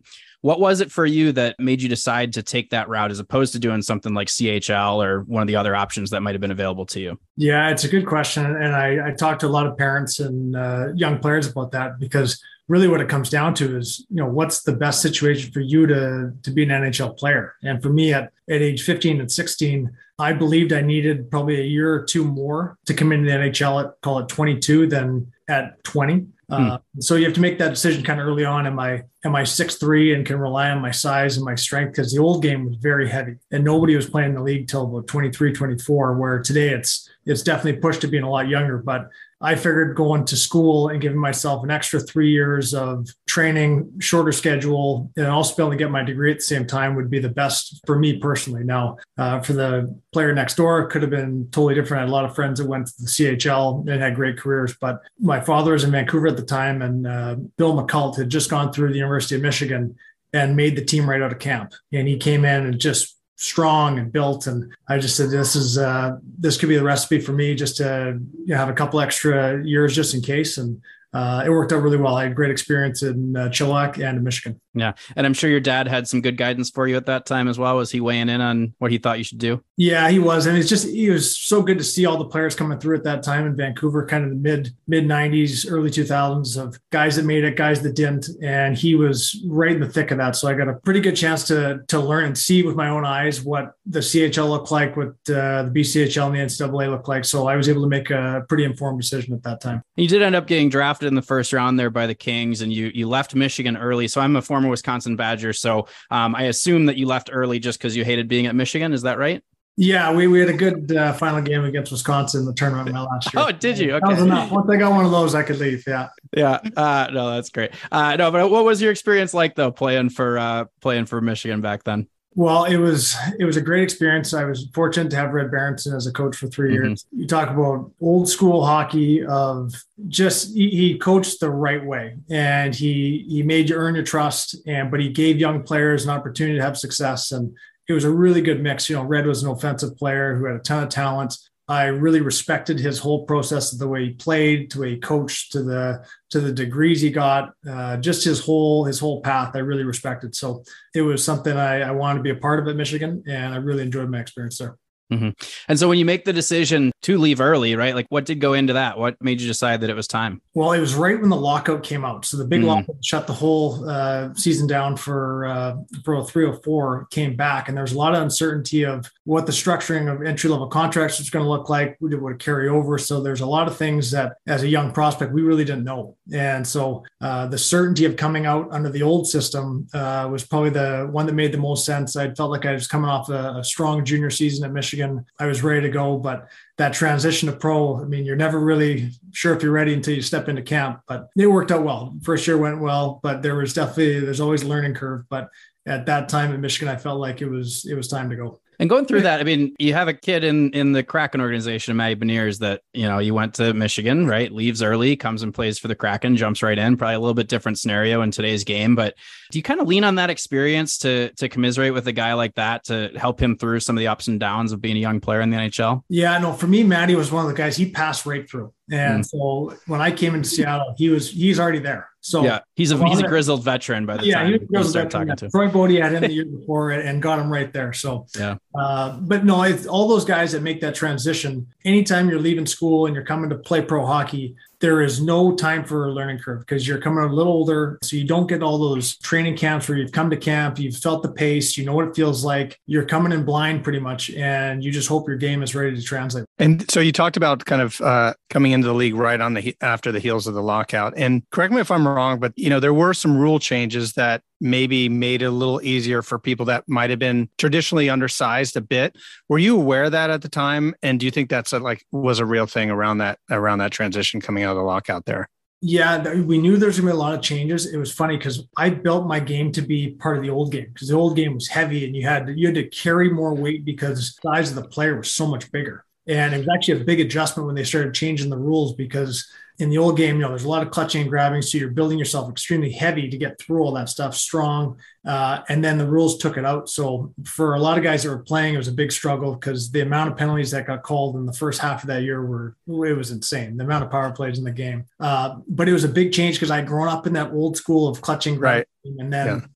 What was it for you that made you decide to take that route as opposed to doing something like C H L or one of the other options that might have been available to you? Yeah, it's a good question. And I, I talked to a lot of parents and uh, young players about that, because really what it comes down to is, you know, what's the best situation for you to, to be an N H L player? And for me at, at age fifteen and sixteen, I believed I needed probably a year or two more to come into the N H L at, call it twenty-two, than at twenty. Uh, hmm. So you have to make that decision kind of early on. Am I, am I six three and can rely on my size and my strength? Because the old game was very heavy and nobody was playing in the league till about twenty-three, twenty-four, where today it's, it's definitely pushed to being a lot younger. But I figured going to school and giving myself an extra three years of training, shorter schedule, and also be able to get my degree at the same time would be the best for me personally. Now, uh, for the player next door, it could have been totally different. I had a lot of friends that went to the C H L and had great careers, but my father was in Vancouver at the time, and uh, Bill McCult had just gone through the University of Michigan and made the team right out of camp. And he came in and just strong and built. And I just said, this is, uh, this could be the recipe for me, just to, you know, have a couple extra years just in case. And uh, it worked out really well. I had great experience in uh, Chilliwack and in Michigan. Yeah. And I'm sure your dad had some good guidance for you at that time as well. Was he weighing in on what he thought you should do? Yeah, he was. And it's just, he was so good to see all the players coming through at that time in Vancouver, kind of the mid, mid nineties, early two thousands, of guys that made it, guys that didn't. And he was right in the thick of that. So I got a pretty good chance to, to learn and see with my own eyes what the C H L looked like, what uh, the B C H L and the N C double A looked like. So I was able to make a pretty informed decision at that time. You did end up getting drafted in the first round there by the Kings, and you, you left Michigan early. So I'm a former Wisconsin Badger. So um, I assume that you left early just because you hated being at Michigan. Is that right? Yeah, we, we had a good uh, final game against Wisconsin in the tournament my last year. Oh, did you? Okay. That was enough. Once I got one of those, I could leave. Yeah. Yeah. Uh, no, that's great. Uh, no, but what was your experience like though, playing for uh, playing for Michigan back then? Well, it was it was a great experience. I was fortunate to have Red Berenson as a coach for three Mm-hmm. years. You talk about old school hockey of just he, he coached the right way, and he he made you earn your trust, and but he gave young players an opportunity to have success. And it was a really good mix. You know, Red was an offensive player who had a ton of talent. I really respected his whole process, of the way he played, to the way he coached, to the to the degrees he got, uh, just his whole his whole path. I really respected. So it was something I, I wanted to be a part of at Michigan, and I really enjoyed my experience there. Mm-hmm. And so when you make the decision to leave early, right? Like what did go into that? What made you decide that it was time? Well, it was right when the lockout came out. So the big Mm. lockout shut the whole uh, season down for uh, for oh three oh four came back. And there was a lot of uncertainty of what the structuring of entry level contracts was going to look like. We did what carry over. So there's a lot of things that as a young prospect, we really didn't know. And so uh, the certainty of coming out under the old system uh, was probably the one that made the most sense. I felt like I was coming off a, a strong junior season at Michigan. I was ready to go, but that transition to pro, I mean, you're never really sure if you're ready until you step into camp, but it worked out well. First year went well, but there was definitely, there's always a learning curve. But at that time in Michigan, I felt like it was, it was time to go. And going through that, I mean, you have a kid in, in the Kraken organization, Matty Beniers, that, you know, you went to Michigan, right? Leaves early, comes and plays for the Kraken, jumps right in. Probably a little bit different scenario in today's game. But do you kind of lean on that experience to to commiserate with a guy like that, to help him through some of the ups and downs of being a young player in the N H L? Yeah, no, for me, Matty was one of the guys, he passed right through. And mm. so when I came into Seattle, he was, he's already there. So yeah, he's a, he's a grizzled veteran by the yeah, time he was you start talking yeah. to him. Troy Bodie had him the year before and got him right there. So yeah, uh, but no, it's all those guys that make that transition. Anytime you're leaving school and you're coming to play pro hockey, there is no time for a learning curve because you're coming a little older. So you don't get all those training camps where you've come to camp, you've felt the pace, you know what it feels like. You're coming in blind pretty much, and you just hope your game is ready to translate. And so you talked about kind of uh, coming into the league right on the after the heels of the lockout. And correct me if I'm wrong, but you know there were some rule changes that maybe made it a little easier for people that might have been traditionally undersized a bit. Were you aware of that at the time? And do you think that's a, like was a real thing around that around that transition coming out of the lockout there? Yeah, we knew there's gonna be a lot of changes. It was funny because I built my game to be part of the old game because the old game was heavy and you had to, you had to carry more weight because the size of the player was so much bigger. And it was actually a big adjustment when they started changing the rules because in the old game, you know, there's a lot of clutching and grabbing. So you're building yourself extremely heavy to get through all that stuff, strong. Uh, and then the rules took it out. So for a lot of guys that were playing, it was a big struggle because the amount of penalties that got called in the first half of that year were, it was insane. The amount of power plays in the game. Uh, but it was a big change because I'd grown up in that old school of clutching, grabbing. Right. And then yeah.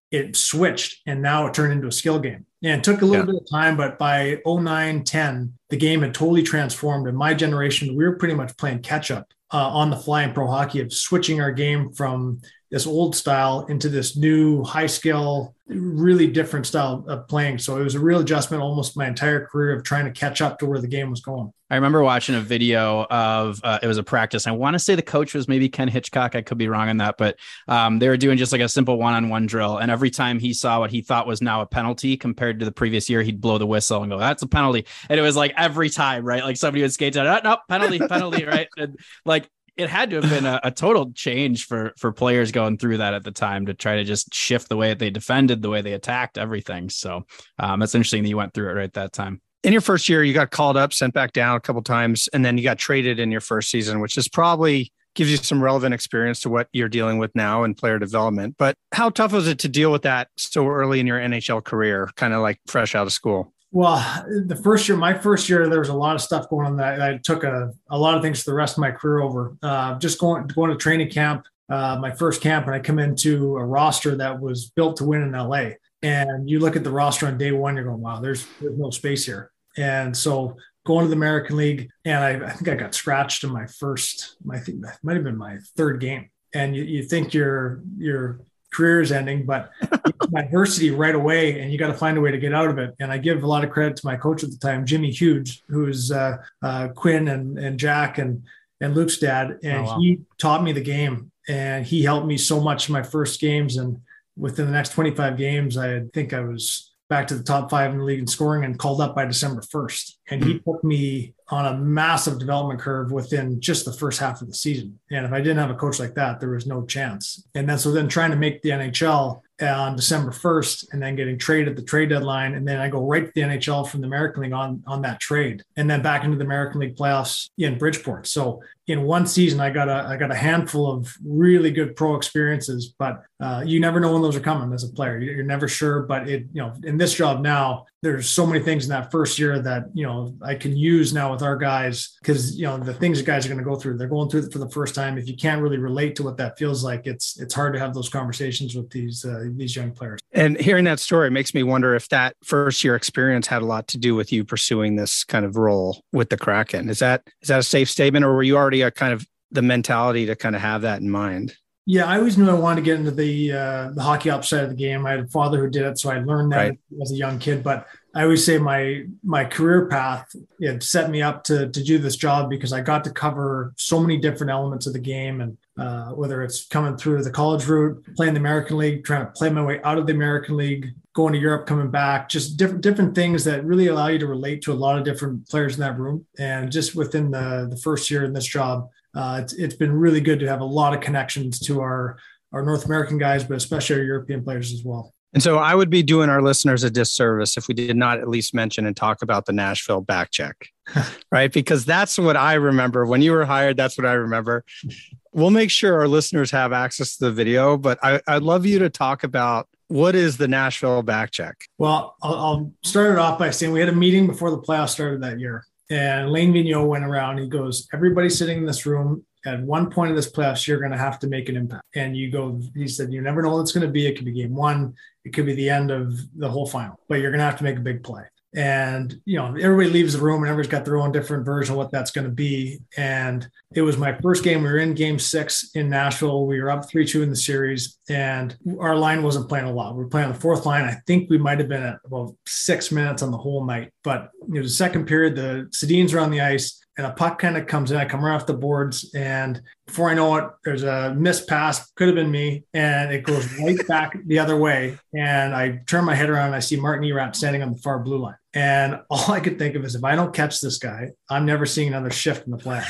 it switched and now it turned into a skill game. And it took a little yeah. bit of time, but by oh nine, ten, the game had totally transformed. And my generation, we were pretty much playing catch up uh, on the fly in pro hockey, of switching our game from this old style into this new high skill, really different style of playing. So it was a real adjustment almost my entire career of trying to catch up to where the game was going. I remember watching a video of, uh, it was a practice. I want to say the coach was maybe Ken Hitchcock. I could be wrong on that, but um, they were doing just like a simple one-on-one drill. And every time he saw what he thought was now a penalty compared to the previous year, he'd blow the whistle and go, that's a penalty. And it was like every time, right? Like somebody would skate down, oh, no, penalty, penalty, right? And like, it had to have been a, a total change for, for players going through that at the time to try to just shift the way that they defended, the way they attacked, everything. So um, it's interesting that you went through it right at that time. In your first year, you got called up, sent back down a couple of times, and then you got traded in your first season, which is probably gives you some relevant experience to what you're dealing with now in player development. But how tough was it to deal with that so early in your N H L career, kind of like fresh out of school? Well, the first year, my first year, there was a lot of stuff going on that I took a, a lot of things for the rest of my career over. Uh, just going, going to training camp, uh, my first camp, and I come into a roster that was built to win in L A. And you look at the roster on day one, you're going, wow, there's, there's no space here. And so going to the American League, and I, I think I got scratched in my first, I think that might have been my third game. And you, you think your your career is ending, but adversity right away, and you got to find a way to get out of it. And I give a lot of credit to my coach at the time, Jimmy Hughes, who's uh, uh, Quinn and, and Jack and, and Luke's dad. And oh, wow. He taught me the game, and he helped me so much in my first games. And within the next twenty-five games, I think I was back to the top five in the league in scoring and called up by December first. And he put me on a massive development curve within just the first half of the season. And if I didn't have a coach like that, there was no chance. And then, so then trying to make the N H L on December first and then getting traded at the trade deadline. And then I go right to the N H L from the American League on, on that trade, and then back into the American League playoffs in Bridgeport. So in one season, I got a, I got a handful of really good pro experiences, but uh, you never know when those are coming as a player. You're never sure, but it, you know, in this job now, there's so many things in that first year that, you know, I can use now with our guys, because, you know, the things that guys are going to go through, they're going through it for the first time. If you can't really relate to what that feels like, it's, it's hard to have those conversations with these, uh, these young players. And hearing that story makes me wonder if that first year experience had a lot to do with you pursuing this kind of role with the Kraken. Is that, is that a safe statement, or were you already a kind of the mentality to kind of have that in mind? Yeah, I always knew I wanted to get into the uh, the hockey ops side of the game. I had a father who did it, so I learned that right. as a young kid. But I always say my my career path, it set me up to to do this job because I got to cover so many different elements of the game, and uh, whether it's coming through the college route, playing the American League, trying to play my way out of the American League, going to Europe, coming back, just different different things that really allow you to relate to a lot of different players in that room. And just within the the first year in this job, Uh, it's, it's been really good to have a lot of connections to our, our North American guys, but especially our European players as well. And so I would be doing our listeners a disservice if we did not at least mention and talk about the Nashville back check, right? Because that's what I remember. When you were hired, that's what I remember. We'll make sure our listeners have access to the video, but I, I'd love you to talk about what is the Nashville back check? Well, I'll, I'll start it off by saying we had a meeting before the playoffs started that year. And Lane Vigneault went around. He goes, everybody sitting in this room, at one point of this playoffs, you're going to have to make an impact. And you go, he said, you never know what it's going to be. It could be game one. It could be the end of the whole final, but you're going to have to make a big play. And, you know, everybody leaves the room and everybody's got their own different version of what that's going to be. And it was my first game. We were in game six in Nashville. We were up three two in the series, and our line wasn't playing a lot. We were playing on the fourth line. I think we might have been at about six minutes on the whole night. But it was the second period. The Sedins are on the ice, and a puck kind of comes in. I come right off the boards, and before I know it, there's a missed pass. Could have been me, and it goes right back the other way. And I turn my head around, and I see Martin Erat standing on the far blue line. And all I could think of is, if I don't catch this guy, I'm never seeing another shift in the play.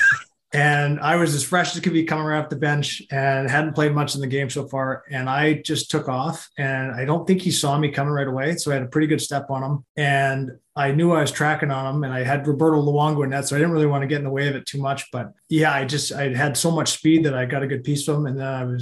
And I was as fresh as could be coming right off the bench and hadn't played much in the game so far. And I just took off, and I don't think he saw me coming right away. So I had a pretty good step on him, and I knew I was tracking on him, and I had Roberto Luongo in that. So I didn't really want to get in the way of it too much, but yeah, I just, I had so much speed that I got a good piece of him. And then I was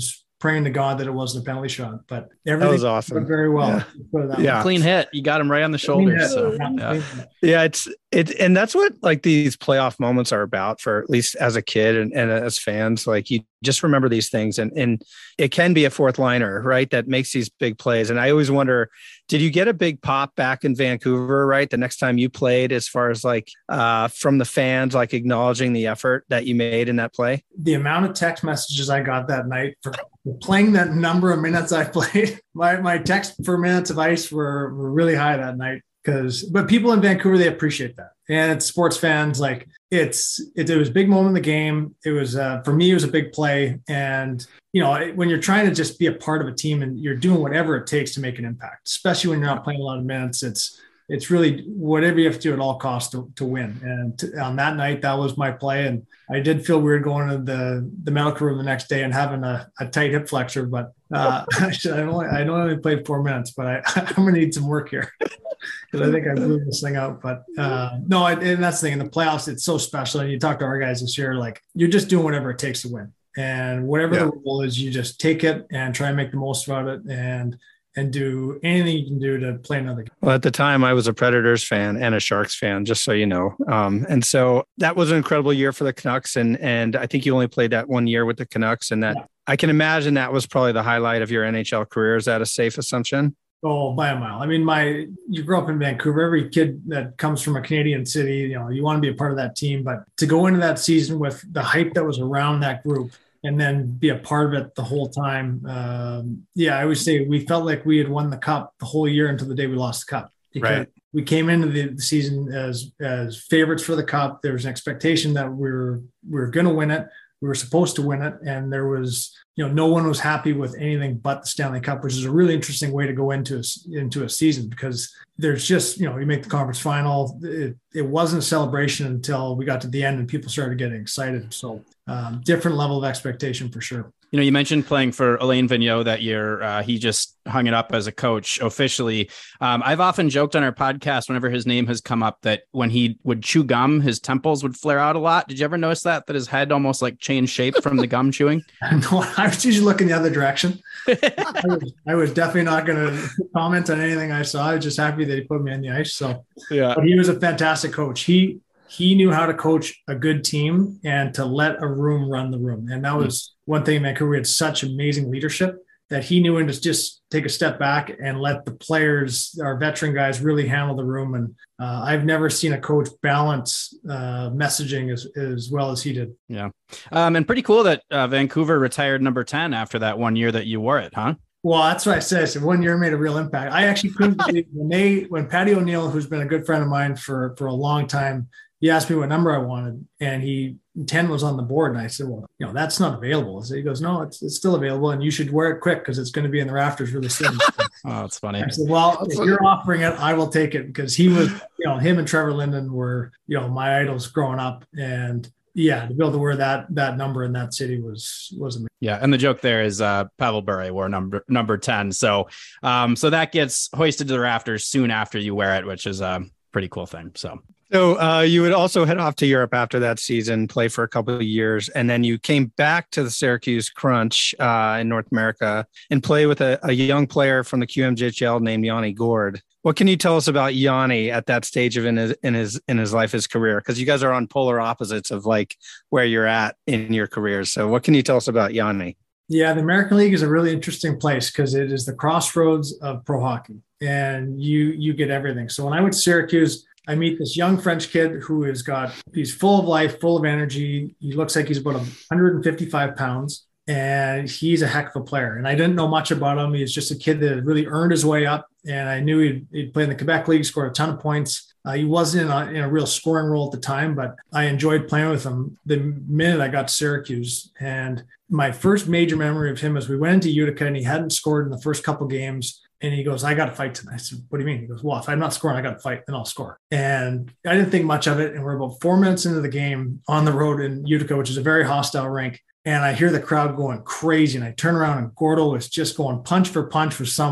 praying to God that it wasn't a penalty shot, but everything that was awesome. went very well. Yeah. Put it that Yeah. way. Clean hit. You got him right on the shoulders. So, yeah. Yeah, it's it, and that's what like these playoff moments are about for at least as a kid and, and as fans. Like you just remember these things, and and it can be a fourth liner, right, that makes these big plays. And I always wonder, did you get a big pop back in Vancouver, right, the next time you played, as far as like uh, from the fans, like acknowledging the effort that you made in that play? The amount of text messages I got that night for playing that number of minutes I played, my my text for minutes of ice were, were really high that night. Because, but people in Vancouver, they appreciate that. And it's sports fans, like it's, it, it was a big moment in the game. It was, uh, for me, it was a big play. And, you know, when you're trying to just be a part of a team and you're doing whatever it takes to make an impact, especially when you're not playing a lot of minutes, it's, it's really whatever you have to do at all costs to, to win. And to, on that night, that was my play. And I did feel weird going to the, the medical room the next day and having a, a tight hip flexor, but uh, I, I, only, I only played four minutes, but I, I'm going to need some work here. Because I think I blew this thing out. But uh, no, I, and that's the thing. In the playoffs, it's so special. And you talk to our guys this year, like you're just doing whatever it takes to win. And whatever yeah. the role is, you just take it and try and make the most of it and and do anything you can do to play another game. Well, at the time, I was a Predators fan and a Sharks fan, just so you know. Um, and so that was an incredible year for the Canucks. And and I think you only played that one year with the Canucks. And that yeah. I can imagine that was probably the highlight of your N H L career. Is that a safe assumption? Oh, by a mile. I mean, my you grew up in Vancouver. Every kid that comes from a Canadian city, you know, you want to be a part of that team. But to go into that season with the hype that was around that group and then be a part of it the whole time, um, yeah, I always say we felt like we had won the cup the whole year until the day we lost the cup. Because right. we came into the season as as favorites for the cup. There was an expectation that we were we were going to win it. We were supposed to win it, and there was, you know, no one was happy with anything but the Stanley Cup, which is a really interesting way to go into a, into a season because there's just, you know, you make the conference final. It, it wasn't a celebration until we got to the end and people started getting excited. So um, different level of expectation for sure. You know, you mentioned playing for Alain Vigneault that year. Uh, he just hung it up as a coach officially. Um, I've often joked on our podcast whenever his name has come up that when he would chew gum, his temples would flare out a lot. Did you ever notice that, that his head almost like changed shape from the gum chewing? No, I was usually looking the other direction. I, was, I was definitely not going to comment on anything I saw. I was just happy that he put me on the ice. So yeah, but he was a fantastic coach. He, he knew how to coach a good team and to let a room run the room. And that was one thing in Vancouver. We had such amazing leadership that he knew when to just take a step back and let the players, our veteran guys, really handle the room. And uh, I've never seen a coach balance uh, messaging as, as well as he did. Yeah. Um, and pretty cool that uh, Vancouver retired number ten after that one year that you wore it, huh? Well, that's what I said. I said one year made a real impact. I actually couldn't believe when they, when Patty O'Neill, who's been a good friend of mine for, for a long time, he asked me what number I wanted, and he ten was on the board. And I said, well, you know, that's not available. So he goes, no, it's, it's still available, and you should wear it quick because it's going to be in the rafters really soon. Oh, that's funny. I said, well, if you're offering it, I will take it, because he was, you know, him and Trevor Linden were, you know, my idols growing up. And yeah, to be able to wear that, that number in that city was, was amazing. Yeah. And the joke there is uh, Pavel Bure wore number, number ten. So, um, so that gets hoisted to the rafters soon after you wear it, which is a pretty cool thing. So. So uh, you would also head off to Europe after that season, play for a couple of years, and then you came back to the Syracuse Crunch uh, in North America and play with a, a young player from the Q M J H L named Yanni Gourde. What can you tell us about Yanni at that stage of in his in his in his life, his career? Because you guys are on polar opposites of like where you're at in your careers. So what can you tell us about Yanni? Yeah, the American League is a really interesting place because it is the crossroads of pro hockey, and you you get everything. So when I went to Syracuse, I meet this young French kid who has got, he's full of life, full of energy. He looks like he's about one hundred fifty-five pounds, and he's a heck of a player. And I didn't know much about him. He's just a kid that had really earned his way up. And I knew he'd, he'd play in the Quebec League, scored a ton of points. Uh, he wasn't in a, in a real scoring role at the time, but I enjoyed playing with him the minute I got to Syracuse. And my first major memory of him is we went into Utica and he hadn't scored in the first couple games. And he goes, I got to fight tonight. I said, what do you mean? He goes, well, if I'm not scoring, I got to fight, then I'll score. And I didn't think much of it. And we're about four minutes into the game on the road in Utica, which is a very hostile rink. And I hear the crowd going crazy. And I turn around and Gordo is just going punch for punch for someone.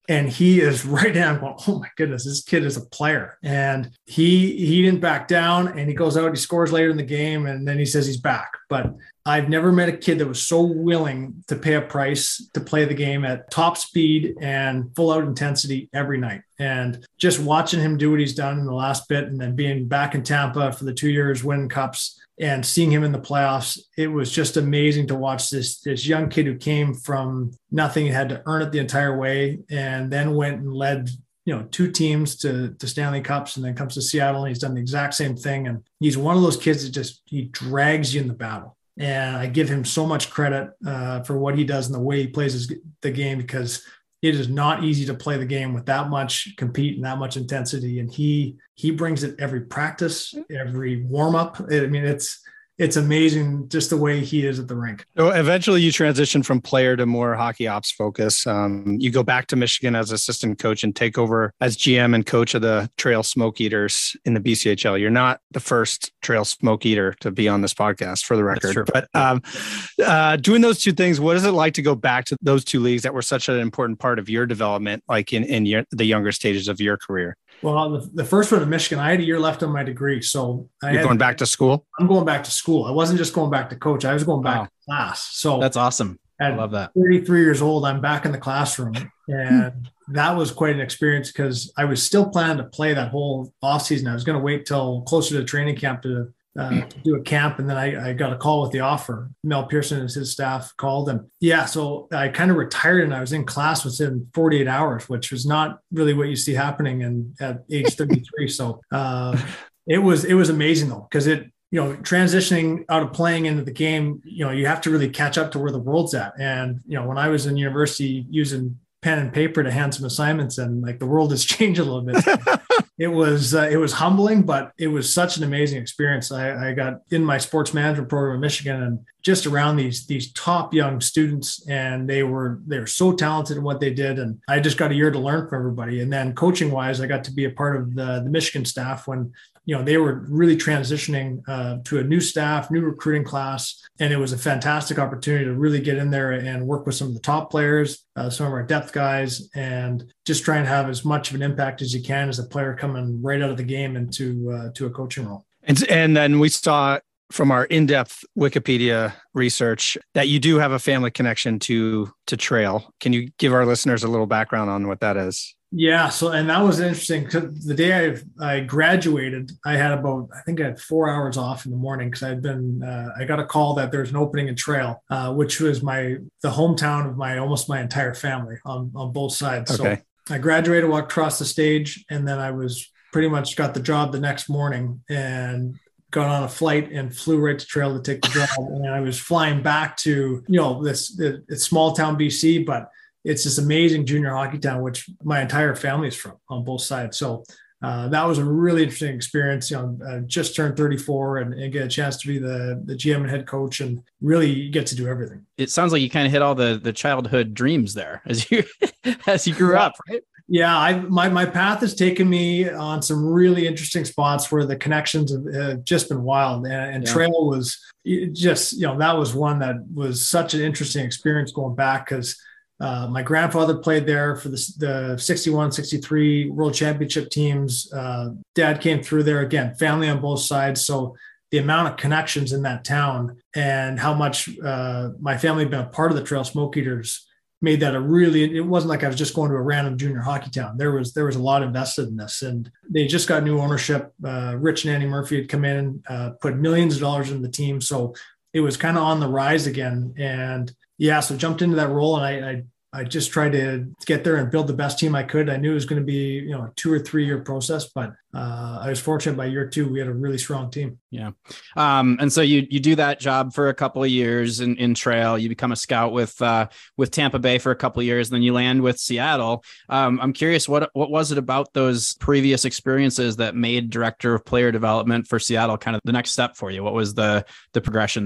And he is right down going, oh my goodness, this kid is a player. And he he didn't back down, and he goes out, he scores later in the game, and then he says he's back. But I've never met a kid that was so willing to pay a price to play the game at top speed and full out intensity every night. And just watching him do what he's done in the last bit, and then being back in Tampa for the two years, winning cups, and seeing him in the playoffs, it was just amazing to watch this, this young kid who came from nothing, had to earn it the entire way, and then went and led, you know, two teams to, to Stanley Cups, and then comes to Seattle, and he's done the exact same thing. And he's one of those kids that just, he drags you in the battle. And I give him so much credit uh, for what he does and the way he plays his, the game, because it is not easy to play the game with that much compete and that much intensity. And he, he brings it every practice, every warm up. I mean, it's, it's amazing just the way he is at the rink. So eventually you transition from player to more hockey ops focus. Um, you go back to Michigan as assistant coach and take over as G M and coach of the Trail Smoke Eaters in the B C H L. You're not the first Trail Smoke Eater to be on this podcast, for the record. But um, uh, doing those two things, what is it like to go back to those two leagues that were such an important part of your development, like in, in your, the younger stages of your career? Well, the, the first one in Michigan, I had a year left on my degree. So I You're had, going back to school? I'm going back to school. I wasn't just going back to coach. I was going back Wow. to class. So That's awesome. at I love that. thirty-three years old, I'm back in the classroom. And that was quite an experience, because I was still planning to play that whole off season. I was going to wait till closer to training camp to, uh, to do a camp. And then I, I got a call with the offer. Mel Pearson and his staff called, and yeah, so I kind of retired, and I was in class within forty-eight hours, which was not really what you see happening in at age thirty-three. So uh, it was, it was amazing though, because it, you know, transitioning out of playing into the game, you know, you have to really catch up to where the world's at. And, you know, when I was in university using pen and paper to hand some assignments, and like the world has changed a little bit. It was, uh, it was humbling, but it was such an amazing experience. I, I got in my sports management program in Michigan, and just around these, these top young students, and they were, they were so talented in what they did. And I just got a year to learn from everybody. And then coaching wise, I got to be a part of the, the Michigan staff when, you know, they were really transitioning uh, to a new staff, new recruiting class. And it was a fantastic opportunity to really get in there and work with some of the top players, uh, some of our depth guys, and just try and have as much of an impact as you can as a player coming right out of the game into uh, to a coaching role. And, and then we saw from our in-depth Wikipedia research that you do have a family connection to, to trail. Can you give our listeners a little background on what that is? Yeah. So, and that was interesting, because the day I I graduated, I had about, I think I had four hours off in the morning, because I'd been, uh, I got a call that there's an opening in Trail, uh, which was my, the hometown of my, almost my entire family on, on both sides. Okay. So I graduated, walked across the stage, and then I was pretty much got the job the next morning, and got on a flight and flew right to Trail to take the job. And I was flying back to, you know, this, it's small town B C, but it's this amazing junior hockey town, which my entire family is from on both sides. So uh, that was a really interesting experience. You know, I just turned thirty-four, and, and get a chance to be the, the G M and head coach, and really get to do everything. It sounds like you kind of hit all the, the childhood dreams there as you, as you grew up, right? Yeah, I my my path has taken me on some really interesting spots where the connections have, have just been wild, and, and Yeah. Trail was just, you know, that was one that was such an interesting experience going back, because uh, my grandfather played there for the, the sixty-one, sixty-three World Championship teams. Uh, Dad came through there, again, family on both sides. So the amount of connections in that town, and how much uh, my family had been a part of the Trail Smoke Eaters, made that a really, it wasn't like I was just going to a random junior hockey town. There was, there was a lot invested in this, and they just got new ownership. Uh, Rich and Andy Murphy had come in, uh, put millions of dollars into the team. So it was kind of on the rise again. And yeah, so jumped into that role, and I, I, I just tried to get there and build the best team I could. I knew it was going to be, you know, a two or three year process, but uh, I was fortunate by year two, we had a really strong team. Yeah. Um, and so you, you do that job for a couple of years in, in Trail. You become a scout with, uh, with Tampa Bay for a couple of years, and then you land with Seattle. Um, I'm curious, what, what was it about those previous experiences that made director of player development for Seattle kind of the next step for you? What was the, the progression there?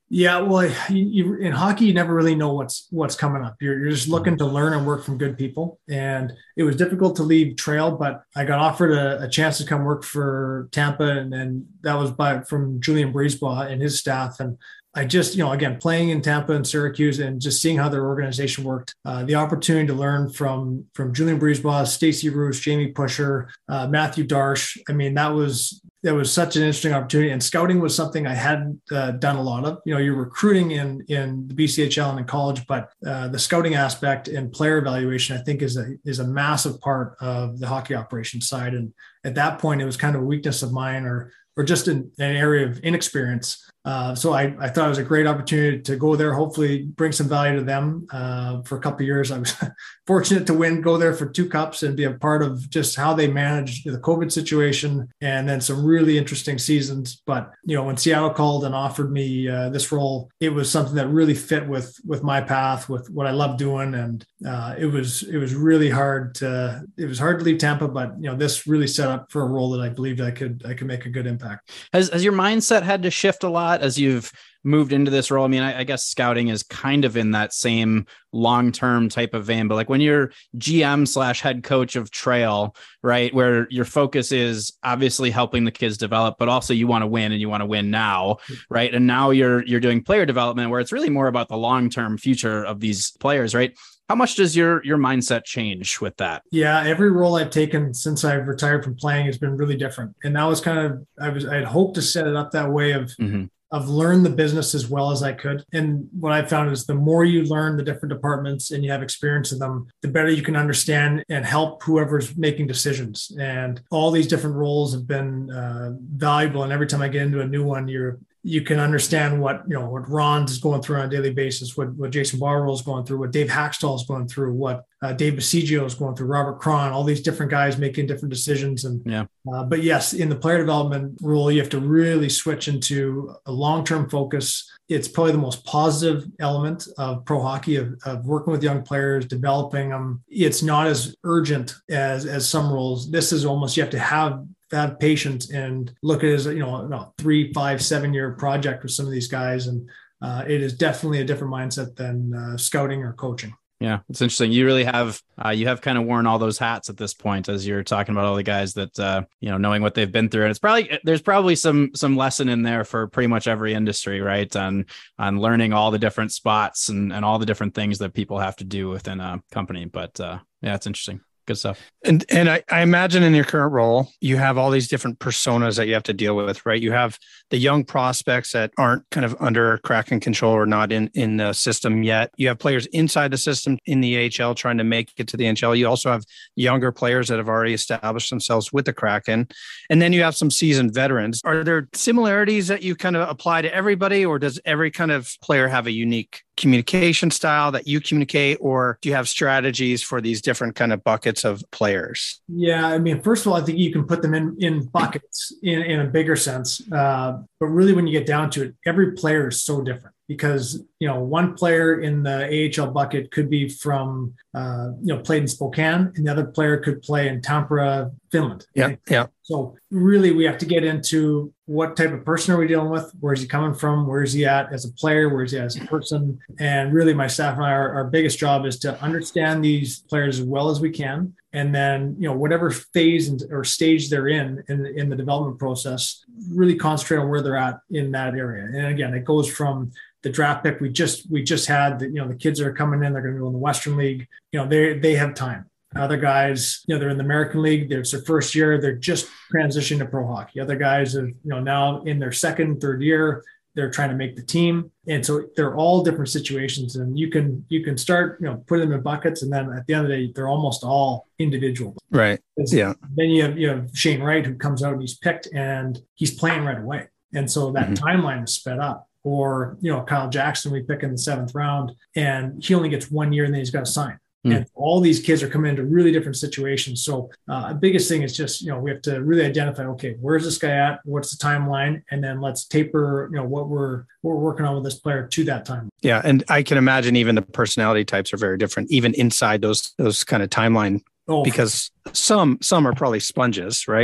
Yeah, well, you, you, in hockey, you never really know what's what's coming up. You're, you're just looking to learn and work from good people. And it was difficult to leave Trail, but I got offered a, a chance to come work for Tampa, and then that was by from Julian Brisebois and his staff. And I just, you know, again, playing in Tampa and Syracuse and just seeing how their organization worked, uh, the opportunity to learn from from Julian Brisebois, Stacey Roos, Jamie Pusher, uh, Matthew Darsh. I mean, that was that was such an interesting opportunity. And scouting was something I hadn't uh, done a lot of. You know, you're recruiting in in the B C H L and in college, but uh, the scouting aspect and player evaluation, I think, is a is a massive part of the hockey operations side. And at that point, it was kind of a weakness of mine, or or just an, an area of inexperience. Uh, so I, I thought it was a great opportunity to go there, hopefully bring some value to them uh, for a couple of years. I was fortunate to win, go there for two cups and be a part of just how they managed the COVID situation, and then some really interesting seasons. But, you know, when Seattle called and offered me uh, this role, it was something that really fit with, with my path, with what I love doing. And uh, it was, it was really hard to, it was hard to leave Tampa, but, you know, this really set up for a role that I believed I could, I could make a good impact. Has, has your mindset had to shift a lot as you've moved into this role? I mean, I, I guess scouting is kind of in that same long-term type of vein, but like when you're G M slash head coach of Trail, right, where your focus is obviously helping the kids develop, but also you want to win and you want to win now, right? And now you're, you're doing player development where it's really more about the long-term future of these players, right? How much does your, your mindset change with that? Yeah, every role I've taken since I've retired from playing has been really different. And that was kind of, I was, I had hoped to set it up that way of, mm-hmm. of learn the business as well as I could. And what I found is the more you learn the different departments and you have experience in them, the better you can understand and help whoever's making decisions. And all these different roles have been uh, valuable. And every time I get into a new one, you're you can understand what, you know, what Ron's is going through on a daily basis, what, what Jason Barwell is going through, what Dave Hackstall is going through, what uh, Dave Basigio is going through, Robert Cron, all these different guys making different decisions. And, yeah. Uh, but yes, in the player development role, you have to really switch into a long-term focus. It's probably the most positive element of pro hockey, of, of working with young players, developing them. It's not as urgent as, as some roles. This is almost, you have to have have patience and look at it as a, you know, a three, five, seven year project with some of these guys. And uh, it is definitely a different mindset than uh, scouting or coaching. Yeah, it's interesting. You really have, uh, you have kind of worn all those hats at this point, as you're talking about all the guys that, uh, you know, knowing what they've been through. And it's probably, there's probably some, some lesson in there for pretty much every industry, right? On, on learning all the different spots and, and all the different things that people have to do within a company. But uh, yeah, it's interesting. Good stuff. And and I, I imagine in your current role, you have all these different personas that you have to deal with, right? You have the young prospects that aren't kind of under Kraken control or not in, in the system yet. You have players inside the system in the A H L trying to make it to the N H L. You also have younger players that have already established themselves with the Kraken. And then you have some seasoned veterans. Are there similarities that you kind of apply to everybody, or does every kind of player have a unique communication style that you communicate, or do you have strategies for these different kind of buckets of players? Yeah, I mean, first of all, I think you can put them in, in buckets in, in a bigger sense. Uh, but really, when you get down to it, every player is so different. Because, you know, one player in the A H L bucket could be from, uh, you know, played in Spokane, and the other player could play in Tampere, Finland. Yeah, right? yeah. So really, we have to get into what type of person are we dealing with? Where's he coming from? Where's he at as a player? Where's he at as a person? And really, my staff and I, our, our biggest job is to understand these players as well as we can. And then, you know, whatever phase or stage they're in, in, in the development process, really concentrate on where they're at in that area. And again, it goes from the draft pick we just we just had, that, you know, the kids that are coming in, they're going to go in the Western League. You know, they they have time. Other guys, you know, they're in the American League. It's their first year. They're just transitioning to pro hockey. Other guys are, you know, now in their second, third year, they're trying to make the team. And so they're all different situations. And you can you can start, you know, put them in buckets, and then at the end of the day, they're almost all individual. Right. Yeah. Then you have you have Shane Wright, who comes out and he's picked and he's playing right away. And so that mm-hmm. timeline is sped up. Or, you know, Kyle Jackson, we pick in the seventh round, and he only gets one year and then he's got to sign. Mm. And all these kids are coming into really different situations. So uh, the biggest thing is just, you know, we have to really identify, okay, where's this guy at? What's the timeline? And then let's taper, you know, what we're, what we're working on with this player to that time. Yeah. And I can imagine even the personality types are very different, even inside those, those kind of timeline, oh, because some, some are probably sponges, right?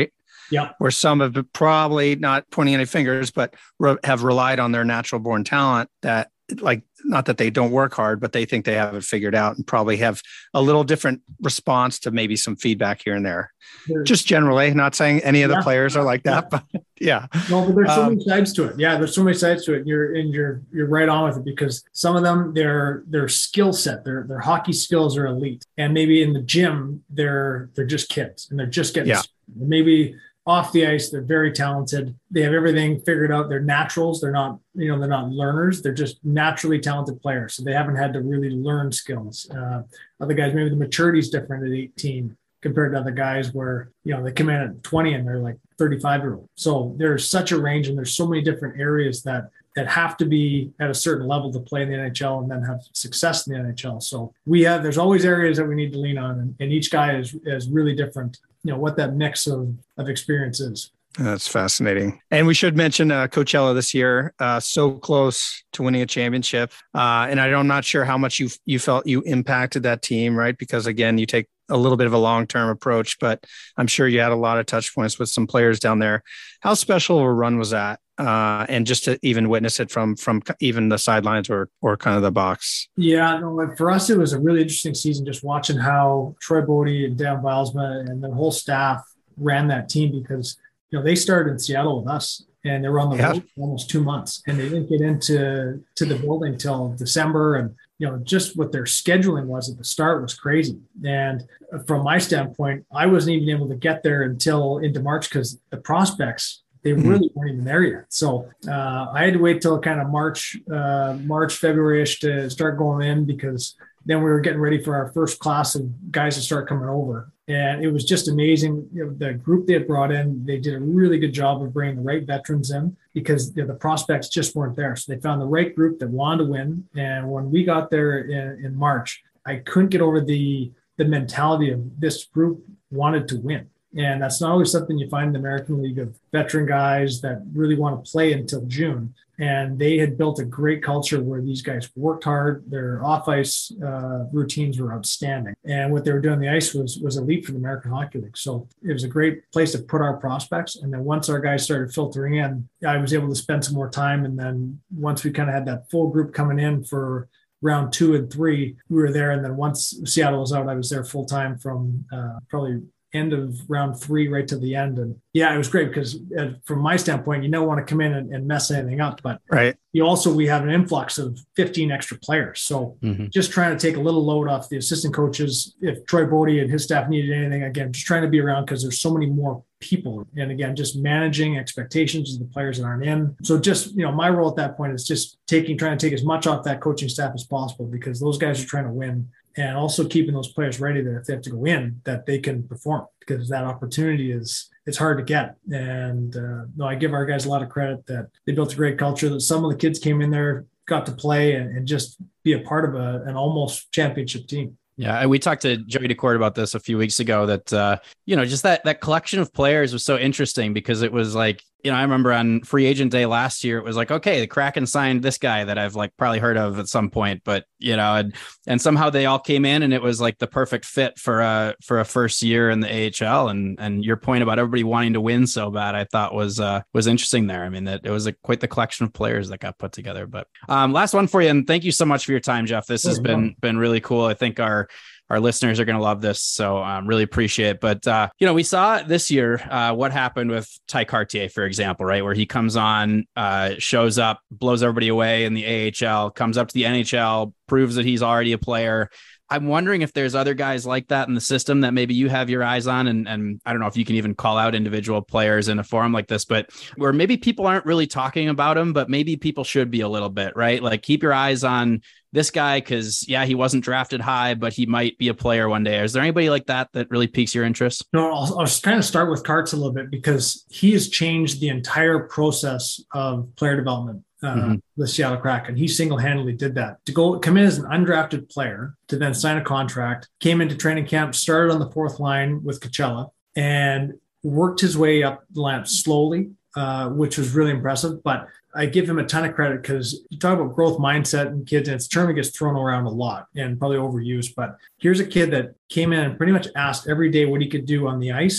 Yeah. Where some have probably, not pointing any fingers, but re- have relied on their natural born talent that, like, not that they don't work hard, but they think they have it figured out and probably have a little different response to maybe some feedback here and there. There's, Just generally, not saying any of the yeah, players are like that, yeah. but yeah. No, but there's so um, many sides to it. Yeah, there's so many sides to it. You're and you're you're right on with it, because some of them, their their skill set, their their hockey skills are elite, and maybe in the gym they're they're just kids and they're just getting yeah. maybe. Off the ice, they're very talented. They have everything figured out. They're naturals. They're not, you know, they're not learners. They're just naturally talented players. So they haven't had to really learn skills. Uh, other guys, maybe the maturity is different at eighteen compared to other guys where, you know, they come in at twenty and they're like thirty-five year old. So there's such a range, and there's so many different areas that that have to be at a certain level to play in the N H L and then have success in the N H L. So we have, there's always areas that we need to lean on, and, and each guy is is really different, you know, what that mix of, of experience is. That's fascinating. And we should mention uh, Coachella this year, uh, so close to winning a championship. Uh, and I don't, I'm not sure how much you you felt you impacted that team, right? Because again, you take a little bit of a long-term approach, but I'm sure you had a lot of touch points with some players down there. How special of a run was that? Uh, and just to even witness it from from even the sidelines or or kind of the box. Yeah, no, for us, it was a really interesting season, just watching how Troy Bodie and Dan Bilesma and the whole staff ran that team, because, you know, they started in Seattle with us and they were on the yeah. road for almost two months and they didn't get into to the building till December. And, you know, just what their scheduling was at the start was crazy. And from my standpoint, I wasn't even able to get there until into March, because the prospects, they really weren't even there yet. So uh, I had to wait till kind of March, uh, March, February-ish to start going in, because then we were getting ready for our first class of guys to start coming over. And it was just amazing. You know, the group they had brought in, they did a really good job of bringing the right veterans in, because, you know, the prospects just weren't there. So they found the right group that wanted to win. And when we got there in, in March, I couldn't get over the the mentality of this group wanted to win. And that's not always something you find in the American League, of veteran guys that really want to play until June. And they had built a great culture where these guys worked hard. Their off-ice uh, routines were outstanding. And what they were doing on the ice was, was elite for the American Hockey League. So it was a great place to put our prospects. And then once our guys started filtering in, I was able to spend some more time. And then once we kind of had that full group coming in for round two and three, we were there. And then once Seattle was out, I was there full time from uh, probably end of round three right to the end. And yeah, it was great, because uh, from my standpoint, you don't want to come in and, and mess anything up, but right. You also, we have an influx of fifteen extra players. So mm-hmm. just trying to take a little load off the assistant coaches. If Troy Bodie and his staff needed anything, again, just trying to be around, because there's so many more people. And again, just managing expectations of the players that aren't in. So just, you know, my role at that point is just taking, trying to take as much off that coaching staff as possible, because those guys are trying to win. And also keeping those players ready that if they have to go in, that they can perform, because that opportunity is, it's hard to get. And uh, no, I give our guys a lot of credit that they built a great culture, that some of the kids came in there, got to play and, and just be a part of a, an almost championship team. Yeah, and we talked to Joey Daccord about this a few weeks ago, that, uh, you know, just that that collection of players was so interesting, because it was like, you know, I remember on free agent day last year, it was like, okay, the Kraken signed this guy that I've like probably heard of at some point, but, you know, and, and somehow they all came in and it was like the perfect fit for a, for a first year in the A H L. And, and your point about everybody wanting to win so bad, I thought was, uh, was interesting there. I mean, that it was a, quite the collection of players that got put together, but um, last one for you. And thank you so much for your time, Jeff. This has been, been really cool. I think our, Our listeners are going to love this. So I um, really appreciate it. But, uh, you know, we saw this year uh, what happened with Ty Cartier, for example, right? Where he comes on, uh, shows up, blows everybody away in the A H L, comes up to the N H L, proves that he's already a player. I'm wondering if there's other guys like that in the system that maybe you have your eyes on. And, and I don't know if you can even call out individual players in a forum like this, but where maybe people aren't really talking about them, but maybe people should be a little bit, right? Like keep your eyes on this guy, because yeah, he wasn't drafted high, but he might be a player one day. Is there anybody like that that really piques your interest? No, I'll, I'll kind of start with Karts a little bit, because he has changed the entire process of player development. Uh, mm-hmm. The Seattle Kraken. He single-handedly did that. To go come in as an undrafted player, to then sign a contract, came into training camp, started on the fourth line with Coachella, and worked his way up the line slowly, uh, which was really impressive. But I give him a ton of credit, because you talk about growth mindset in kids, and it's a term that gets thrown around a lot and probably overused. But here's a kid that came in and pretty much asked every day what he could do on the ice,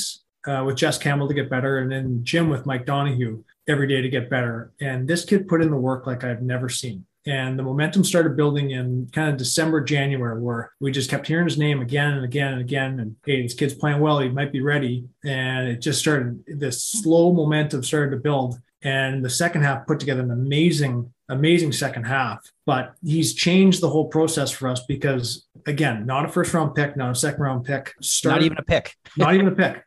uh, with Jess Campbell to get better, and then gym with Mike Donahue every day to get better. And this kid put in the work like I've never seen. And the momentum started building in kind of December, January, where we just kept hearing his name again and again and again. And hey, this kid's playing well. He might be ready. And it just started, this slow momentum started to build. And the second half put together an amazing, amazing second half. But he's changed the whole process for us because, again, not a first round pick, not a second round pick. Started, not even a pick. Not even a pick.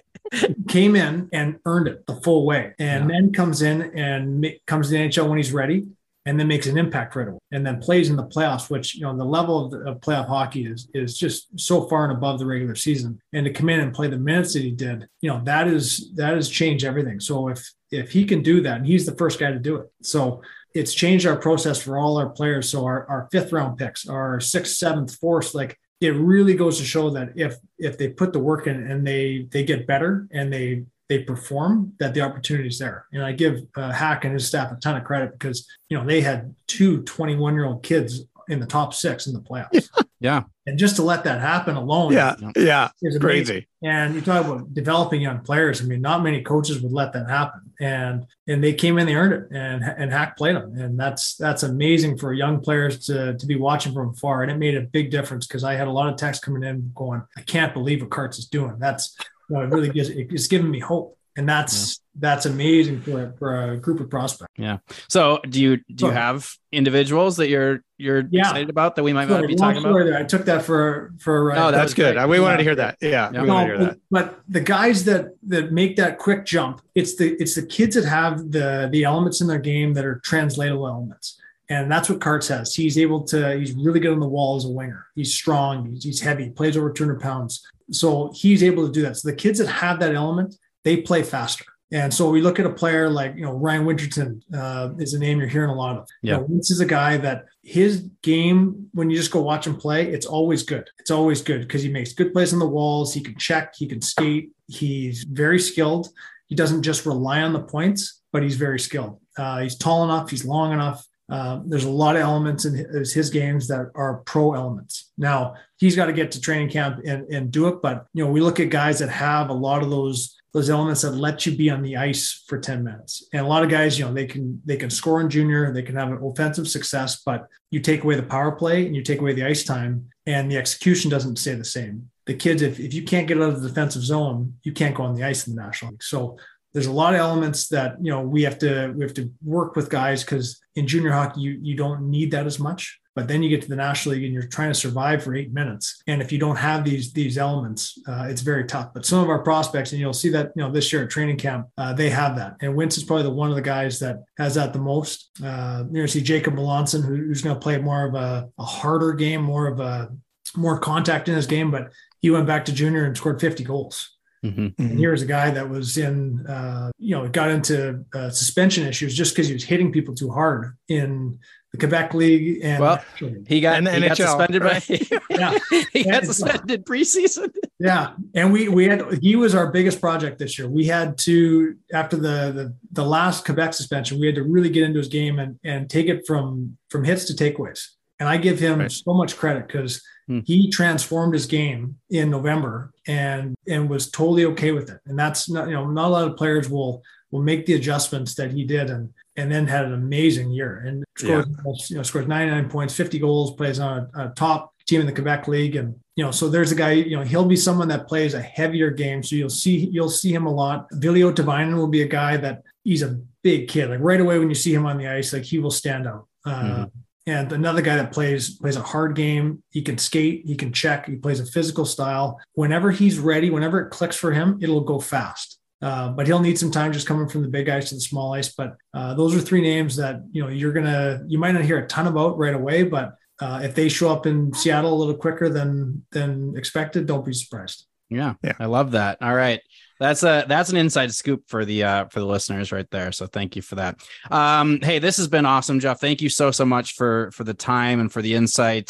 Came in and earned it the full way. And yeah. then comes in and ma- comes to the N H L when he's ready. And then makes an impact right away, and then plays in the playoffs, which, you know, the level of, the, of playoff hockey is is just so far and above the regular season. And to come in and play the minutes that he did, you know, that is that has changed everything. So if if he can do that, and he's the first guy to do it, so it's changed our process for all our players. So our, our fifth round picks, our sixth, seventh, fourth, like it really goes to show that if if they put the work in and they they get better and they they perform, that the opportunity is there. And I give uh, Hack and his staff a ton of credit because, you know, they had two twenty-one-year-old kids in the top six in the playoffs. Yeah. And just to let that happen alone. Yeah. Yeah. Is crazy. And you talk about developing young players. I mean, not many coaches would let that happen. And and they came in, they earned it, and and Hack played them. And that's that's amazing for young players to, to be watching from afar. And it made a big difference because I had a lot of texts coming in going, I can't believe what Karts is doing. That's, you know, it really gives, it's giving me hope. And that's, yeah. that's amazing for, for a group of prospects. Yeah. So do you, do you have individuals that you're, you're yeah. excited about that we might so, be talking about? There. I took that for, for, uh, oh, that's good. Great. We wanted to hear that. Yeah. yeah. We no, wanted to hear that. But the guys that, that make that quick jump, it's the, it's the kids that have the, the elements in their game that are translatable elements. And that's what Karts has. He's able to, he's really good on the wall as a winger. He's strong. He's, he's heavy, he plays over two hundred pounds. So he's able to do that. So the kids that have that element, they play faster. And so we look at a player like, you know, Ryan Winterton uh, is a name you're hearing a lot of. Yeah. You know, this is a guy that his game, when you just go watch him play, it's always good. It's always good because he makes good plays on the walls. He can check, he can skate. He's very skilled. He doesn't just rely on the points, but he's very skilled. Uh, he's tall enough. He's long enough. Uh, there's a lot of elements in his, his games that are pro elements. Now he's got to get to training camp and, and do it. But, you know, we look at guys that have a lot of those, those elements that let you be on the ice for ten minutes. And a lot of guys, you know, they can, they can score in junior, they can have an offensive success, but you take away the power play and you take away the ice time and the execution doesn't stay the same. The kids, if, if you can't get out of the defensive zone, you can't go on the ice in the National League. So there's a lot of elements that, you know, we have to, we have to work with guys because in junior hockey, you, you don't need that as much, but then you get to the National League and you're trying to survive for eight minutes. And if you don't have these, these elements, uh, it's very tough, but some of our prospects, and you'll see that, you know, this year at training camp, uh, they have that. And Wentz is probably the one of the guys that has that the most. Uh, you're going to see Jacob Melanson, who, who's going to play more of a, a harder game, more of a, more contact in his game, but he went back to junior and scored fifty goals. Mm-hmm. And here's a guy that was in, uh, you know, got into uh, suspension issues just because he was hitting people too hard in the Quebec League. And well, he got, and the he N H L, got suspended right? by, yeah, he got and, suspended preseason. Yeah. And we, we had, he was our biggest project this year. We had to, after the, the, the last Quebec suspension, we had to really get into his game and, and take it from, from hits to takeaways. And I give him right. so much credit because hmm. he transformed his game in November and and was totally okay with it. And that's not, you know, not a lot of players will will make the adjustments that he did and and then had an amazing year and scored, yeah. you know, scores ninety-nine points, fifty goals, plays on a, a top team in the Quebec League. And, you know, so there's a guy, you know, he'll be someone that plays a heavier game. So you'll see, you'll see him a lot. Vilio Tavainen will be a guy that he's a big kid. Like right away when you see him on the ice, like he will stand out. Uh, mm-hmm. And another guy that plays plays a hard game. He can skate, he can check, he plays a physical style. Whenever he's ready, whenever it clicks for him, it'll go fast. Uh, but he'll need some time just coming from the big ice to the small ice. But uh, those are three names that, you know, you're gonna you might not hear a ton about right away, but uh, if they show up in Seattle a little quicker than than expected, don't be surprised. Yeah, yeah, I love that. All right. That's a that's an inside scoop for the uh, for the listeners right there. So thank you for that. Um, hey, this has been awesome, Jeff. Thank you so so much for for the time and for the insight.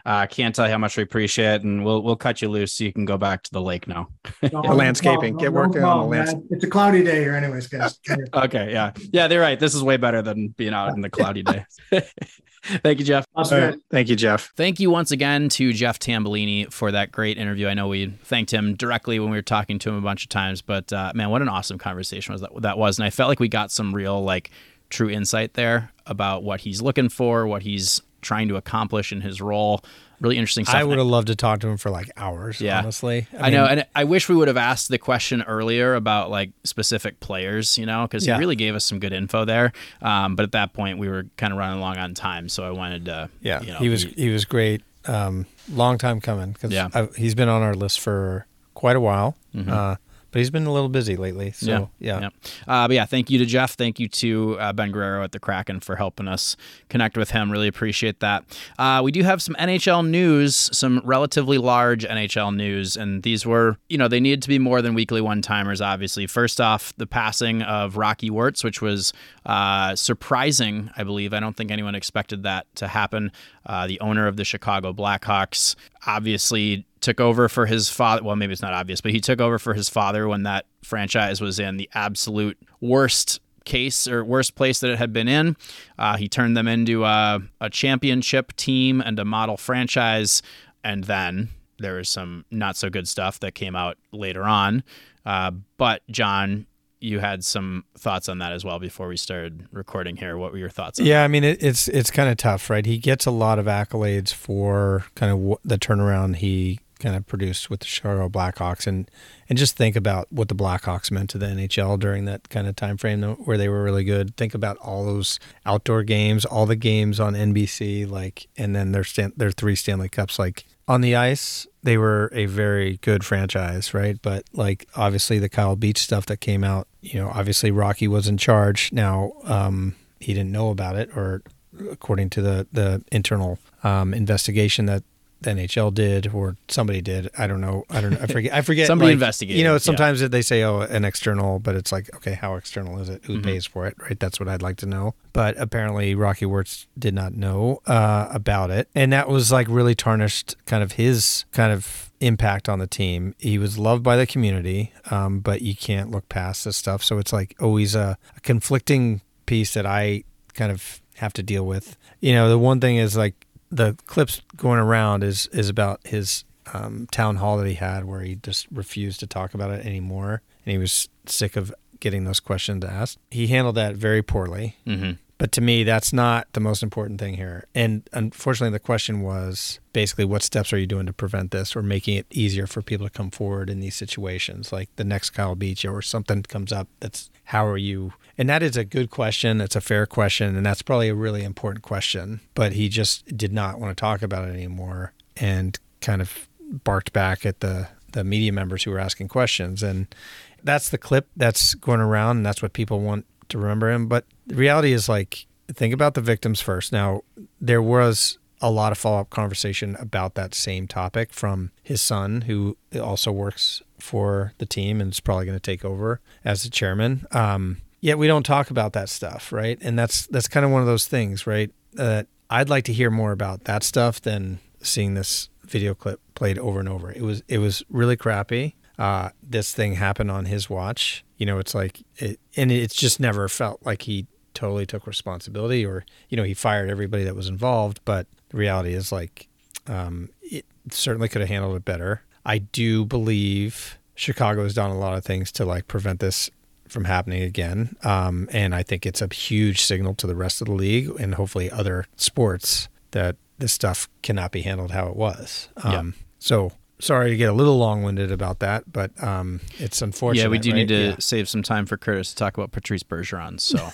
I uh, can't tell you how much we appreciate it, and we'll we'll cut you loose so you can go back to the lake now. No, The landscaping. no, Get no working problem, on the landscape. man. It's a cloudy day here anyways, guys. Okay, yeah. Yeah, they're right. This is way better than being out in the cloudy day. Thank you, Jeff. Awesome. All right. Thank you, Jeff. Thank you once again to Jeff Tambellini for that great interview. I know we thanked him directly when we were talking to him a bunch of times, but uh, man, what an awesome conversation was that, that was. And I felt like we got some real, like, true insight there about what he's looking for, what he's trying to accomplish in his role. Really interesting stuff. I would have loved to talk to him for like hours, Yeah. honestly. I, I know, and I wish we would have asked the question earlier about like specific players, you know, because Yeah. he really gave us some good info there. Um, but at that point, we were kind of running along on time, so I wanted to. Yeah, you know, he was be- he was great. Um, long time coming because Yeah. he's been on our list for quite a while. Mhm. Uh, but he's been a little busy lately. So yeah, yeah. Uh, but yeah, thank you to Jeff. Thank you to uh, Ben Guerrero at the Kraken for helping us connect with him. Really appreciate that. Uh, we do have some N H L news, some relatively large N H L news, and these were, you know, they needed to be more than weekly one-timers, obviously. First off, the passing of Rocky Wirtz, which was uh, surprising, I believe. I don't think anyone expected that to happen. Uh, the owner of the Chicago Blackhawks obviously took over for his father. Well, maybe it's not obvious, but he took over for his father when that franchise was in the absolute worst case or worst place that it had been in. Uh, he turned them into a, a championship team and a model franchise. And then there was some not so good stuff that came out later on. Uh, but John, you had some thoughts on that as well before we started recording here. What were your thoughts on yeah. I mean, it, it's it's kind of tough, right? He gets a lot of accolades for kind of w- the turnaround he kind of produced with the Chicago Blackhawks, and and just think about what the Blackhawks meant to the N H L during that kind of time frame where they were really good. Think about all those outdoor games, all the games on N B C, like, and then their Stan- their three Stanley Cups. Like on the ice, they were a very good franchise, right? But like obviously the Kyle Beach stuff that came out, you know, obviously Rocky was in charge. Now um, he didn't know about it, or according to the the internal um, investigation that the N H L did or somebody did. I don't know. I don't know. I forget. I forget. Somebody like, investigated, You know, yeah. sometimes they say, oh, an external, but it's like, okay, how external is it? Who Mhm. pays for it? Right. That's what I'd like to know. But apparently Rocky Wirtz did not know uh, about it. And that was like really tarnished kind of his kind of impact on the team. He was loved by the community, um, but you can't look past this stuff. So it's like always a, a conflicting piece that I kind of have to deal with. You know, the one thing is like, the clips going around is is about his um, town hall that he had where he just refused to talk about it anymore. And he was sick of getting those questions asked. He handled that very poorly. Mm-hmm. But to me, that's not the most important thing here. And unfortunately, the question was basically, what steps are you doing to prevent this or making it easier for people to come forward in these situations? Like the next Kyle Beach or something comes up that's, how are you? And that is a good question. It's a fair question. And that's probably a really important question. But he just did not want to talk about it anymore and kind of barked back at the, the media members who were asking questions. And that's the clip that's going around. And that's what people want to remember him. But the reality is, like, think about the victims first. Now, there was a lot of follow-up conversation about that same topic from his son, who also works for the team and is probably going to take over as the chairman. Um, yet we don't talk about that stuff, right? And that's that's kind of one of those things, right? Uh, I'd like to hear more about that stuff than seeing this video clip played over and over. It was it was really crappy. Uh, this thing happened on his watch. You know, it's like, it, and it's just never felt like he totally took responsibility or, you know, he fired everybody that was involved. But the reality is, like, um, it certainly could have handled it better. I do believe Chicago has done a lot of things to like prevent this from happening again. Um, and I think it's a huge signal to the rest of the league and hopefully other sports that this stuff cannot be handled how it was. Um, Yeah. So sorry to get a little long-winded about that, but um, it's unfortunate. Yeah, we do right? need to Yeah. save some time for Curtis to talk about Patrice Bergeron. So,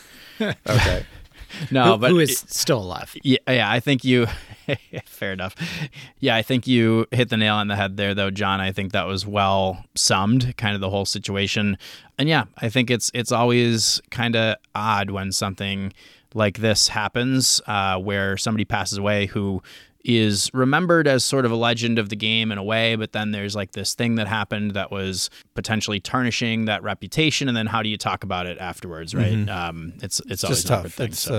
Okay. no, who, but who is still alive. Yeah, yeah, I think you. Fair enough. Yeah, I think you hit the nail on the head there, though, John. I think that was well summed, kind of the whole situation. And yeah, I think it's it's always kind of odd when something like this happens, uh, where somebody passes away who is remembered as sort of a legend of the game in a way, but then there's like this thing that happened that was potentially tarnishing that reputation, and then how do you talk about it afterwards, right? Mhm. Um, it's it's It's always just an awkward tough. thing. It's so. uh,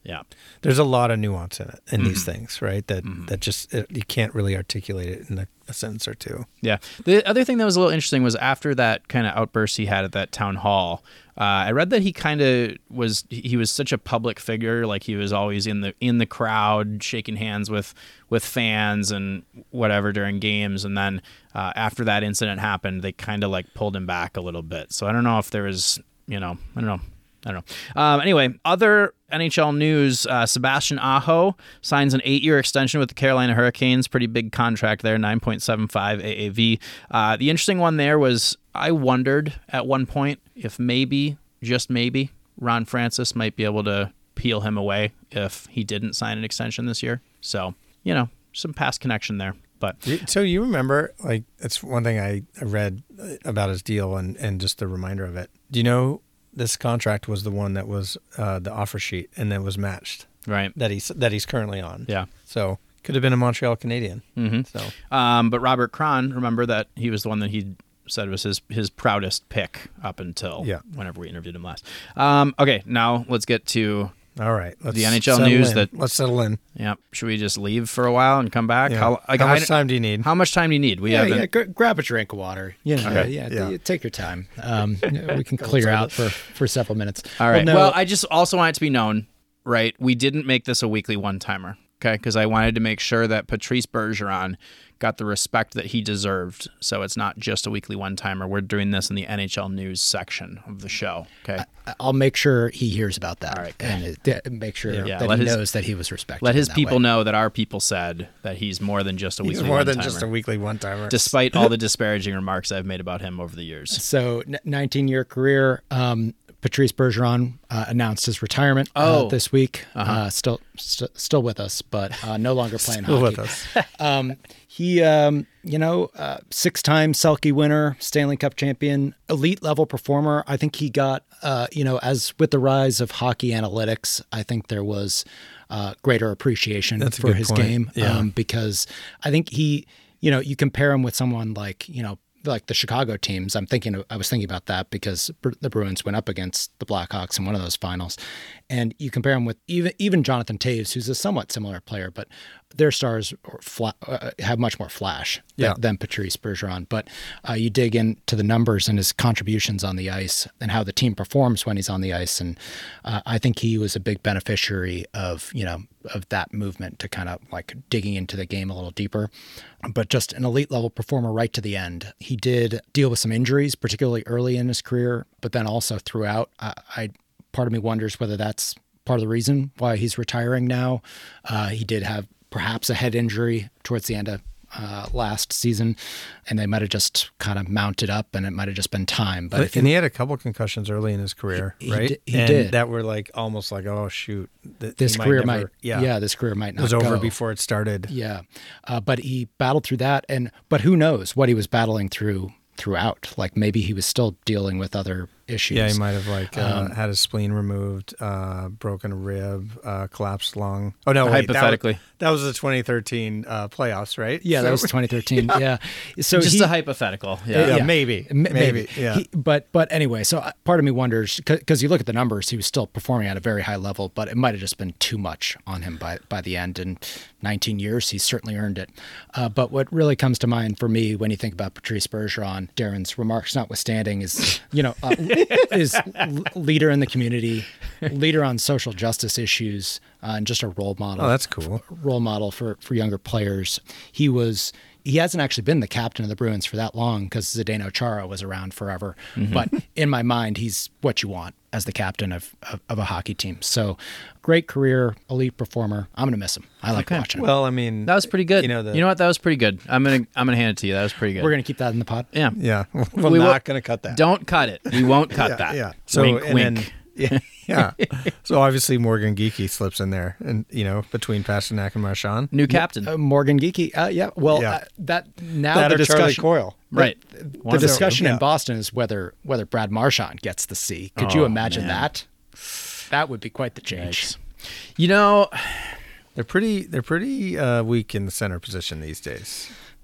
Yeah. There's a lot of nuance in it, in Mm-hmm. these things, right? That Mm-hmm. that just, it, you can't really articulate it in a, a sentence or two. Yeah. The other thing that was a little interesting was after that kind of outburst he had at that town hall, uh, I read that he kind of was, he was such a public figure. Like he was always in the, in the crowd, shaking hands with, with fans and whatever during games. And then uh, after that incident happened, they kind of like pulled him back a little bit. So I don't know if there was, you know, I don't know. I don't know. Um, anyway, other N H L news, uh, Sebastian Aho signs an eight-year extension with the Carolina Hurricanes. Pretty big contract there, nine point seven five A A V. Uh, the interesting one there was I wondered at one point if maybe, just maybe, Ron Francis might be able to peel him away if he didn't sign an extension this year. So, you know, some past connection there. But So you remember, like, it's one thing I I read about his deal and, and just the reminder of it. Do you know this contract was the one that was uh, the offer sheet and then was matched right. that he's that he's currently on. Yeah. So could have been a Montreal Canadian. Mm-hmm. So Um, but Robert Cron, remember that he was the one that he said was his his proudest pick up until Yeah. whenever we interviewed him last. Um, okay, now let's get to all right, let's The N H L settle news in. that- let's settle in. yeah. Should we just leave for a while and come back? Yeah. How, like, How much I- time do you need? How much time do you need? We Yeah, haven't. yeah. G- grab a drink of water. You know, Okay. yeah, Yeah. t- Take your time. Um, we can clear out for, for several minutes. All right. no, Well, I just also want it to be known, right? We didn't make this a weekly one timer, okay? Because I wanted to make sure that Patrice Bergeron got the respect that he deserved. So it's not just a weekly one timer. We're doing this in the N H L news section of the show. Okay. I'll make sure he hears about that. All right. And uh, make sure Yeah, that let he his- knows that he was respected. Let in his that people way. know that our people said that he's more than just a He's weekly more than one-timer, just a weekly one timer. despite all the disparaging remarks I've made about him over the years. So, nineteen-year career. Um, Patrice Bergeron uh, announced his retirement Oh. uh, this week. Uh, still, st- still with us, but uh, no longer playing Still hockey. with us. Um, he, um, you know, uh, six-time Selke winner, Stanley Cup champion, elite level performer. I think he got, uh, you know, as with the rise of hockey analytics, I think there was uh, greater appreciation That's a for good his point. game. Yeah. Um, because I think he, you know, you compare him with someone like, you know, like the Chicago teams. I'm thinking, of, I was thinking about that because Br- the Bruins went up against the Blackhawks in one of those finals, and you compare him with even even Jonathan Toews, who's a somewhat similar player, but their stars are fla- uh, have much more flash than, Yeah. than Patrice Bergeron. But uh, you dig into the numbers and his contributions on the ice and how the team performs when he's on the ice, and uh, I think he was a big beneficiary of you know of that movement to kind of like digging into the game a little deeper. But just an elite level performer right to the end. He did deal with some injuries, particularly early in his career, but then also throughout. I, I part of me wonders whether that's part of the reason why he's retiring now. Uh, he did have perhaps a head injury towards the end of uh, last season, and they might have just kind of mounted up, and it might have just been time. But if and you, he had a couple concussions early in his career, He- he right? di- he and did. that were like almost like, oh shoot, th- this he career never- might, yeah, yeah, this career might it not was over go. before it started. Yeah, uh, but he battled through that, and but who knows what he was battling through throughout? Like maybe he was still dealing with other issues. Yeah, he might have like uh, Um, had his spleen removed, uh, broken a rib, uh, collapsed lung. Oh no, wait, Hypothetically. that was, that was the twenty thirteen uh, playoffs, right? Yeah, that So- was twenty thirteen. Yeah, so Just he, a hypothetical. Yeah, Yeah. Yeah. maybe, M- maybe, yeah. He- but but anyway, so part of me wonders because you look at the numbers, he was still performing at a very high level, but it might have just been too much on him by by the end. In nineteen years, he's certainly earned it. Uh, but what really comes to mind for me when you think about Patrice Bergeron, Darren's remarks notwithstanding, is you know uh, is l- leader in the community, leader on social justice issues, uh, and just a role model. Oh, that's cool. Role model for for younger players. He was. He hasn't actually been the captain of the Bruins for that long because Zdeno Chara was around forever. But in my mind, he's what you want as the captain of, of, of a hockey team. So great career, elite performer. I'm going to miss him. I like Okay. watching him. Well, I mean, That was pretty good. You You know, know, the, what? That was pretty good. I'm gonna I'm gonna hand it to you. That was pretty good. We're going to keep that in the pod. yeah. yeah, we're We will- not going to cut that. Don't cut it. We won't cut yeah, that. Yeah. So wink, and wink. then yeah, yeah. So obviously Morgan Geeky slips in there, and you know between Pasternak and Marchand. New captain. Uh, Morgan Geeky. Uh, yeah. Well, Yeah. Uh, that now That the or Charlie discussion. Coyle. right. The discussion yeah. in Boston is whether whether Brad Marchand gets the C. Could you Oh, imagine man. that? That would be quite the change. Yikes. You know, They're pretty. They're pretty uh, weak in the center position these days.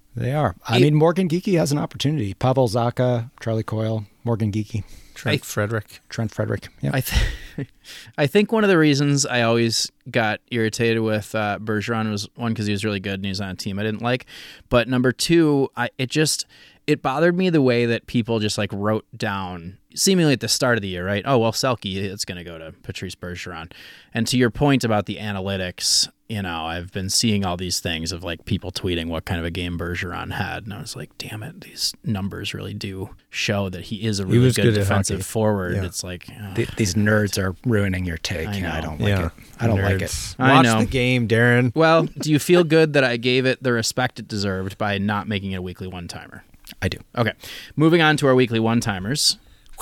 They are. I It- mean, Morgan Geekie has an opportunity. Pavel Zacha, Charlie Coyle, Morgan Geekie, Trent I- Frederick. Trent Frederick. Yeah. I th- I think one of the reasons I always got irritated with uh, Bergeron was one because he was really good and he was on a team I didn't like, but number two, I it just it bothered me the way that people just like wrote down seemingly at the start of the year, right? Oh well, Selke, it's going to go to Patrice Bergeron, and to your point about the analytics. You know, I've been seeing all these things of like people tweeting what kind of a game Bergeron had, and I was like, damn it, these numbers really do show that he is a really was good, good at defensive hockey. forward. Yeah. It's like, uh, Th- These nerds are ruining your take. I and I know. don't like Yeah. it. I don't like it. Nerds. I Watch know. the game, Darren. well, do you feel good that I gave it the respect it deserved by not making it a weekly one-timer? I do. Okay, moving on to our weekly one-timers.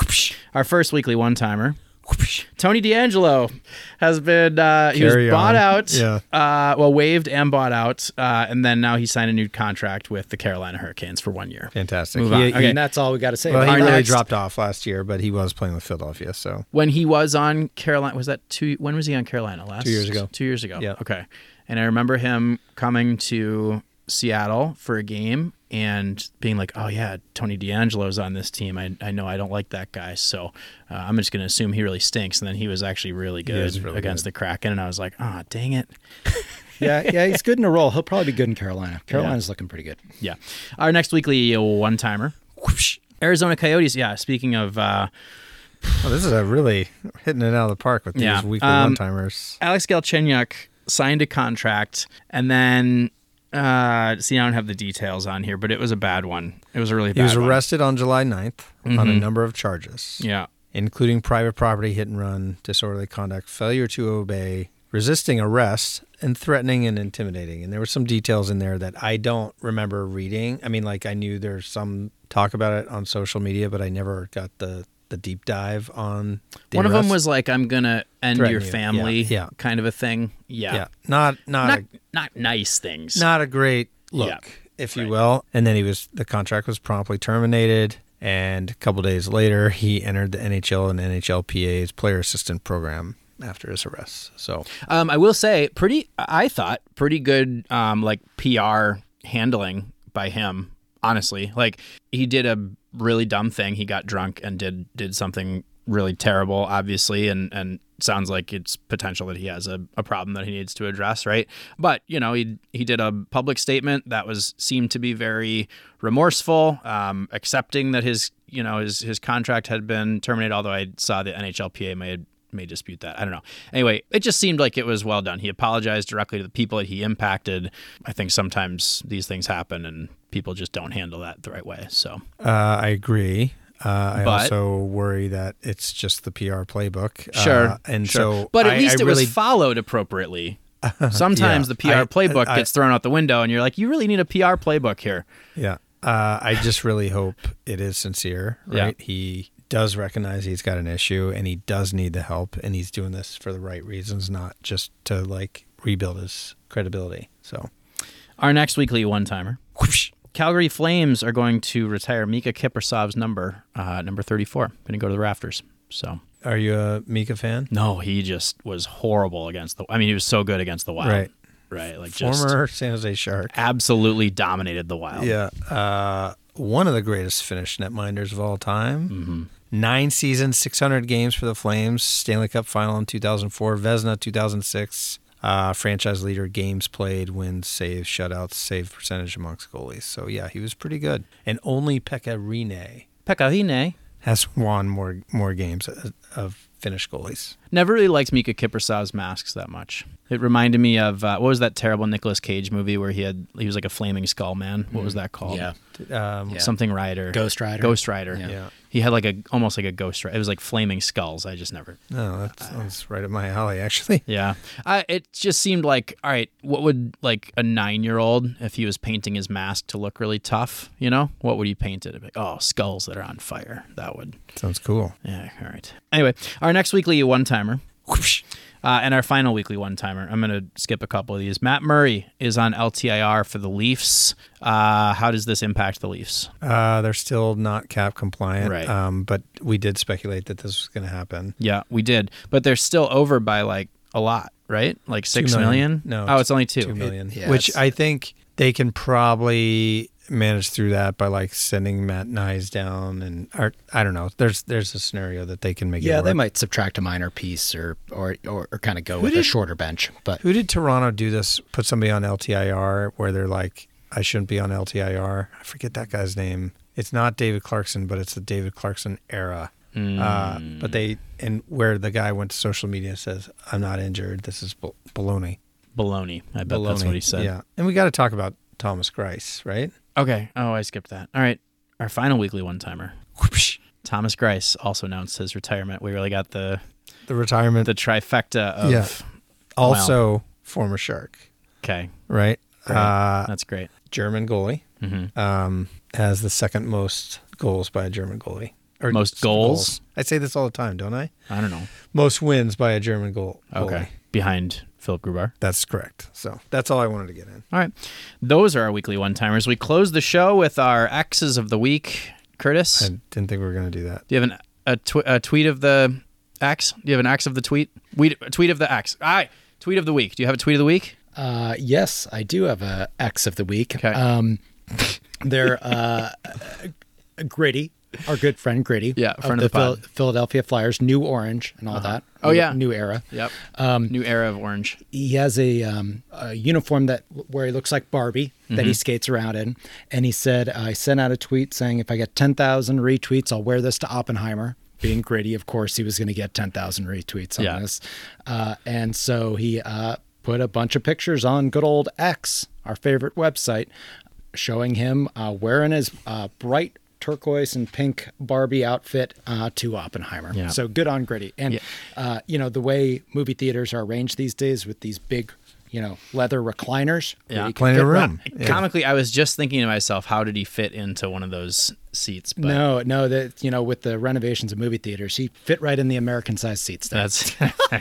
Our first weekly one-timer. Tony DeAngelo has been uh, he was Carry bought on. out, Yeah. uh, well waived and bought out, uh, and then now he signed a new contract with the Carolina Hurricanes for one year. Fantastic. Move He- on. he- Okay. And that's all we got to say. Well, he about it. Our really next- dropped off last year, but he was playing with Philadelphia. So When he was on Carolina, was that two? When was he on Carolina? Last Two years ago. Two years ago. Yeah. Okay. And I remember him coming to Seattle for a game and being like, "Oh yeah, Tony DeAngelo's on this team. I I know I don't like that guy, so uh, I'm just going to assume he really stinks." And then he was actually really good is really against good. the Kraken, and I was like, "Ah, dang it." yeah, yeah, he's good in a role. He'll probably be good in Carolina. Carolina's looking pretty good. Yeah. Our next weekly one timer, Arizona Coyotes. Yeah. Speaking of. Uh, oh, this is a really hitting it out of the park with these Yeah. weekly Um, one-timers. Alex Galchenyuk signed a contract, and then uh, see, I don't have the details on here, but it was a bad one. It was a really bad He was one. arrested on July ninth on a Mhm. number of charges, Yeah. including private property hit and run, disorderly conduct, failure to obey, resisting arrest, and threatening and intimidating. And there were some details in there that I don't remember reading. I mean, like I knew there's some talk about it on social media, but I never got the, the deep dive on the One of them arrest. was like, "I'm gonna end Threaten your you. family," Yeah, yeah. kind of a thing. Yeah. yeah, not not Not a, not nice things. not a great look, Yeah. if you Right. will. And then he was the contract was promptly terminated, and a couple days later, he entered the N H L and N H L P A's player assistant program after his arrest. So Um, I will say, pretty. I thought pretty good, um, like P R handling by him. Honestly, like he did a really dumb thing. He got drunk and did did something really terrible, obviously, and and sounds like it's potential that he has a, a problem that he needs to address, right? But you know, he he did a public statement that was seemed to be very remorseful, um, accepting that his you know his his contract had been terminated. Although I saw the N H L P A may may dispute that. I don't know. Anyway, it just seemed like it was well done. He apologized directly to the people that he impacted. I think sometimes these things happen and people just don't handle that the right way. So uh, I agree. Uh, I But- also worry that it's just the P R playbook. sure, uh, and sure. so, but at I- least I it really, was followed appropriately. Sometimes Yeah, the P R I- playbook I- gets thrown out the window, and you're like, you really need a P R playbook here. Yeah. Uh, I just really hope it is sincere, Yeah. right? He does recognize he's got an issue and he does need the help, and he's doing this for the right reasons, not just to like rebuild his credibility. So, Our next weekly one-timer. Calgary Flames are going to retire Mika Kiprusoff's number, uh, number thirty-four. Going to go to the rafters. So are you a Mika fan? no, he just was horrible against the. I mean, he was so good against the Wild. Right. Right. Like just Former San Jose Shark. absolutely dominated the Wild. Yeah. Uh, one of the greatest Finnish netminders of all time. Mm-hmm. Nine seasons, six hundred games for the Flames. Stanley Cup final in two thousand four. Vezina two thousand six. Uh, franchise leader, games played, wins, saves, shutouts, save percentage amongst goalies. So, yeah, he was pretty good. And only Pekka Rinne Pekka Rinne. has won more more games of, of Finnish goalies. Never really liked Mika Kiprusoff's masks that much. It reminded me of uh, what was that terrible Nicolas Cage movie where he had he was like a flaming skull man. What was that called? Yeah. Um, Yeah. Something Rider. Ghost Rider. Ghost Rider. Yeah. yeah. He had like a almost like a ghost rider. It was like flaming skulls. I just never. No, that's, that's right up my alley, actually. Yeah. I, it just seemed like, all right, what would like a nine year old, if he was painting his mask to look really tough, you know, what would he paint it? Like, oh, skulls that are on fire. That would. Sounds cool. Yeah. All right. Anyway, our next weekly one timer. Uh, and our final weekly one-timer, I'm going to skip a couple of these. Matt Murray is on L T I R for the Leafs. Uh, how does this impact the Leafs? Uh, they're still not cap compliant, Right. um, but we did speculate that this was going to happen. Yeah, we did. But they're still over by like a lot, right? Like six Two million? million. No, Oh, it's only two. Two million, yeah, which it's- I think they can probably manage through that by like sending Matt Nyes down, and or, I don't know. There's there's a scenario that they can make. Yeah, it work. they might subtract a minor piece or or or, or kind of go Who with did- a shorter bench. But Who did Toronto do this? Put somebody on L T I R where they're like, I shouldn't be on L T I R. I forget that guy's name. It's not David Clarkson, but it's the David Clarkson era. Mm. Uh, but they and where the guy went to social media and says, "I'm not injured. This is bal- baloney." Baloney. I bet that's Baloney. what he said. Yeah, and we got to talk about Thomas Grice, right? Okay. Oh, I skipped that. All right. Our final weekly one-timer. Thomas Grice also announced his retirement. We really got the The retirement. the trifecta of. Yeah. Also, former Shark, Okay. right? Great. Uh, That's great. German goalie. hmm Um, has the second most goals by a German goalie. Or Most goals? I say this all the time, don't I? I don't know. Most wins by a German goal. Okay. goalie. Behind Philip Grubar. That's correct. So that's all I wanted to get in. All right. Those are our weekly one-timers. We close the show with our X's of the week. Curtis, I didn't think we were going to do that. do you have an, a, tw- a tweet of the X? Do you have an X of the tweet? We, a tweet of the X. All right. Tweet of the week. Do you have a tweet of the week? Uh, yes, I do have a X of the week. Okay. Um, they're uh, Gritty, our good friend Gritty. Yeah, friend of the Phil- pod. Philadelphia Flyers, new orange and all that. Oh, New- yeah. new era. Yep. Um, New era of orange. he has a, um, a uniform that where he looks like Barbie that he skates around in, and he said, "I sent out a tweet saying if I get ten thousand retweets, I'll wear this to Oppenheimer." Being Gritty, of course, he was going to get ten thousand retweets on Yeah. this, uh, and so he uh, put a bunch of pictures on good old X, our favorite website, showing him uh, wearing his uh, bright turquoise and pink Barbie outfit uh, to Oppenheimer. Yeah. So good on Gritty. And, Yeah. uh, you know, the way movie theaters are arranged these days with these big, you know, leather recliners. where Yeah. you can Plenty fit of right- room. Yeah. Comically, I was just thinking to myself, how did he fit into one of those seats? But No, no, that, you know, with the renovations of movie theaters, he fit right in the American sized seats there. That's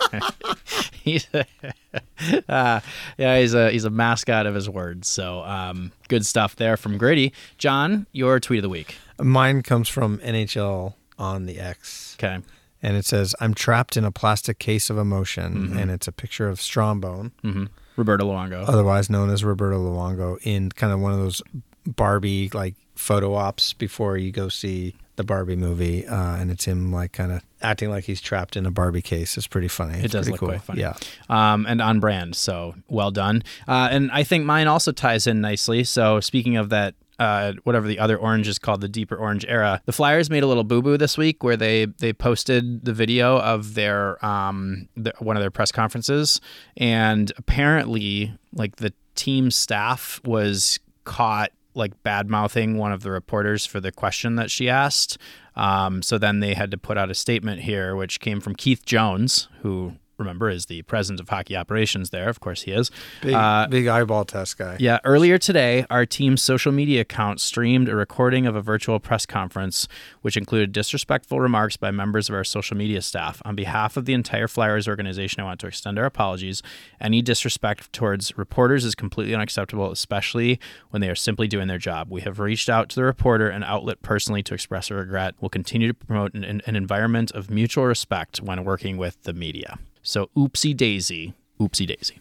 he's a, uh, yeah, he's a he's a mascot of his words. So um, good stuff there from Gritty. John, your tweet of the week. Mine comes from N H L on the X. Okay. And it says, "I'm trapped in a plastic case of emotion." And it's a picture of Strombone, Mm-hmm. Roberto Luongo. otherwise known as Roberto Luongo, in kind of one of those Barbie like photo ops before you go see the Barbie movie. Uh, and it's him like kind of acting like he's trapped in a Barbie case. It's pretty funny. It's It does pretty look cool. quite funny. Yeah. Um, and on brand. So well done. Uh, and I think mine also ties in nicely. So speaking of that, uh, whatever the other orange is called, the deeper orange era, the Flyers made a little boo-boo this week where they they posted the video of their um the, one of their press conferences, and apparently like the team staff was caught like bad mouthing one of the reporters for the question that she asked. Um, so then they had to put out a statement here, which came from Keith Jones, who, remember, is the president of hockey operations there. Of course he is. Big, Uh, big eyeball test guy. Yeah, earlier today, our team's social media account streamed a recording of a virtual press conference, which included disrespectful remarks by members of our social media staff. On behalf of the entire Flyers organization, I want to extend our apologies. Any disrespect towards reporters is completely unacceptable, especially when they are simply doing their job. We have reached out to the reporter and outlet personally to express our regret. We'll continue to promote an, an environment of mutual respect when working with the media. So oopsie daisy, oopsie daisy.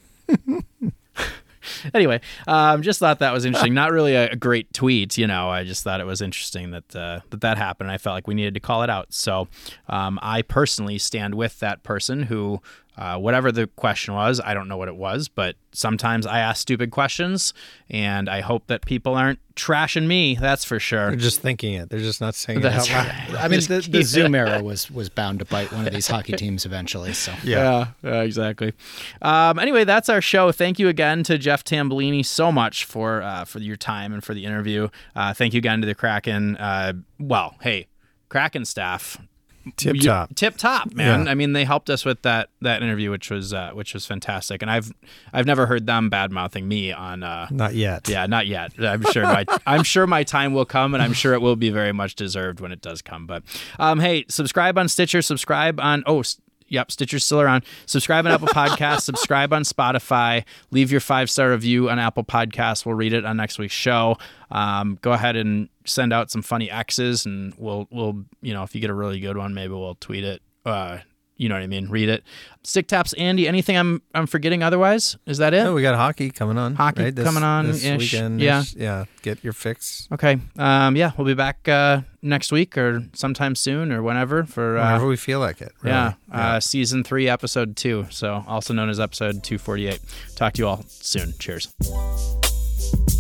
Anyway, um, just thought that was interesting. Not really a, a great tweet, you know. I just thought it was interesting that uh, that that happened. I felt like we needed to call it out. So um, I personally stand with that person who, uh, whatever the question was, I don't know what it was, but sometimes I ask stupid questions, and I hope that people aren't trashing me. That's for sure. They're just thinking it. They're just not saying That's it out right. loud. I mean, Just the, keep the it- Zoom era was was bound to bite one of these hockey teams eventually. So Yeah, yeah, exactly. Um, anyway, that's our show. Thank you again to Jeff Tambolini so much for uh, for your time and for the interview. Uh, thank you again to the Kraken. Uh, well, hey, Kraken staff, Tip you- top. tip top, man. Yeah. I mean, they helped us with that that interview, which was uh, which was fantastic. And I've I've never heard them bad mouthing me on. Uh, Not yet. yeah, not yet. I'm sure my I'm sure my time will come, and I'm sure it will be very much deserved when it does come. But um, hey, subscribe on Stitcher. Subscribe on oh. Yep, Stitcher's still around. Subscribe on Apple Podcasts. Subscribe on Spotify. Leave your five-star review on Apple Podcasts. We'll read it on next week's show. Um, go ahead and send out some funny X's, and we'll we'll you know if you get a really good one, maybe we'll tweet it. Uh, you know what I mean. Read it. Stick Taps, Andy. Anything I'm I'm forgetting otherwise? Is that it? No, we got hockey coming on. Hockey right? this, coming on this ish. weekend. Yeah. Yeah. Get your fix. Okay. Um, yeah, we'll be back uh, next week or sometime soon or whenever for uh, Whenever we feel like it. Really. yeah, yeah. Uh, season three, episode two. So also known as episode two forty-eight. Talk to you all soon. Cheers.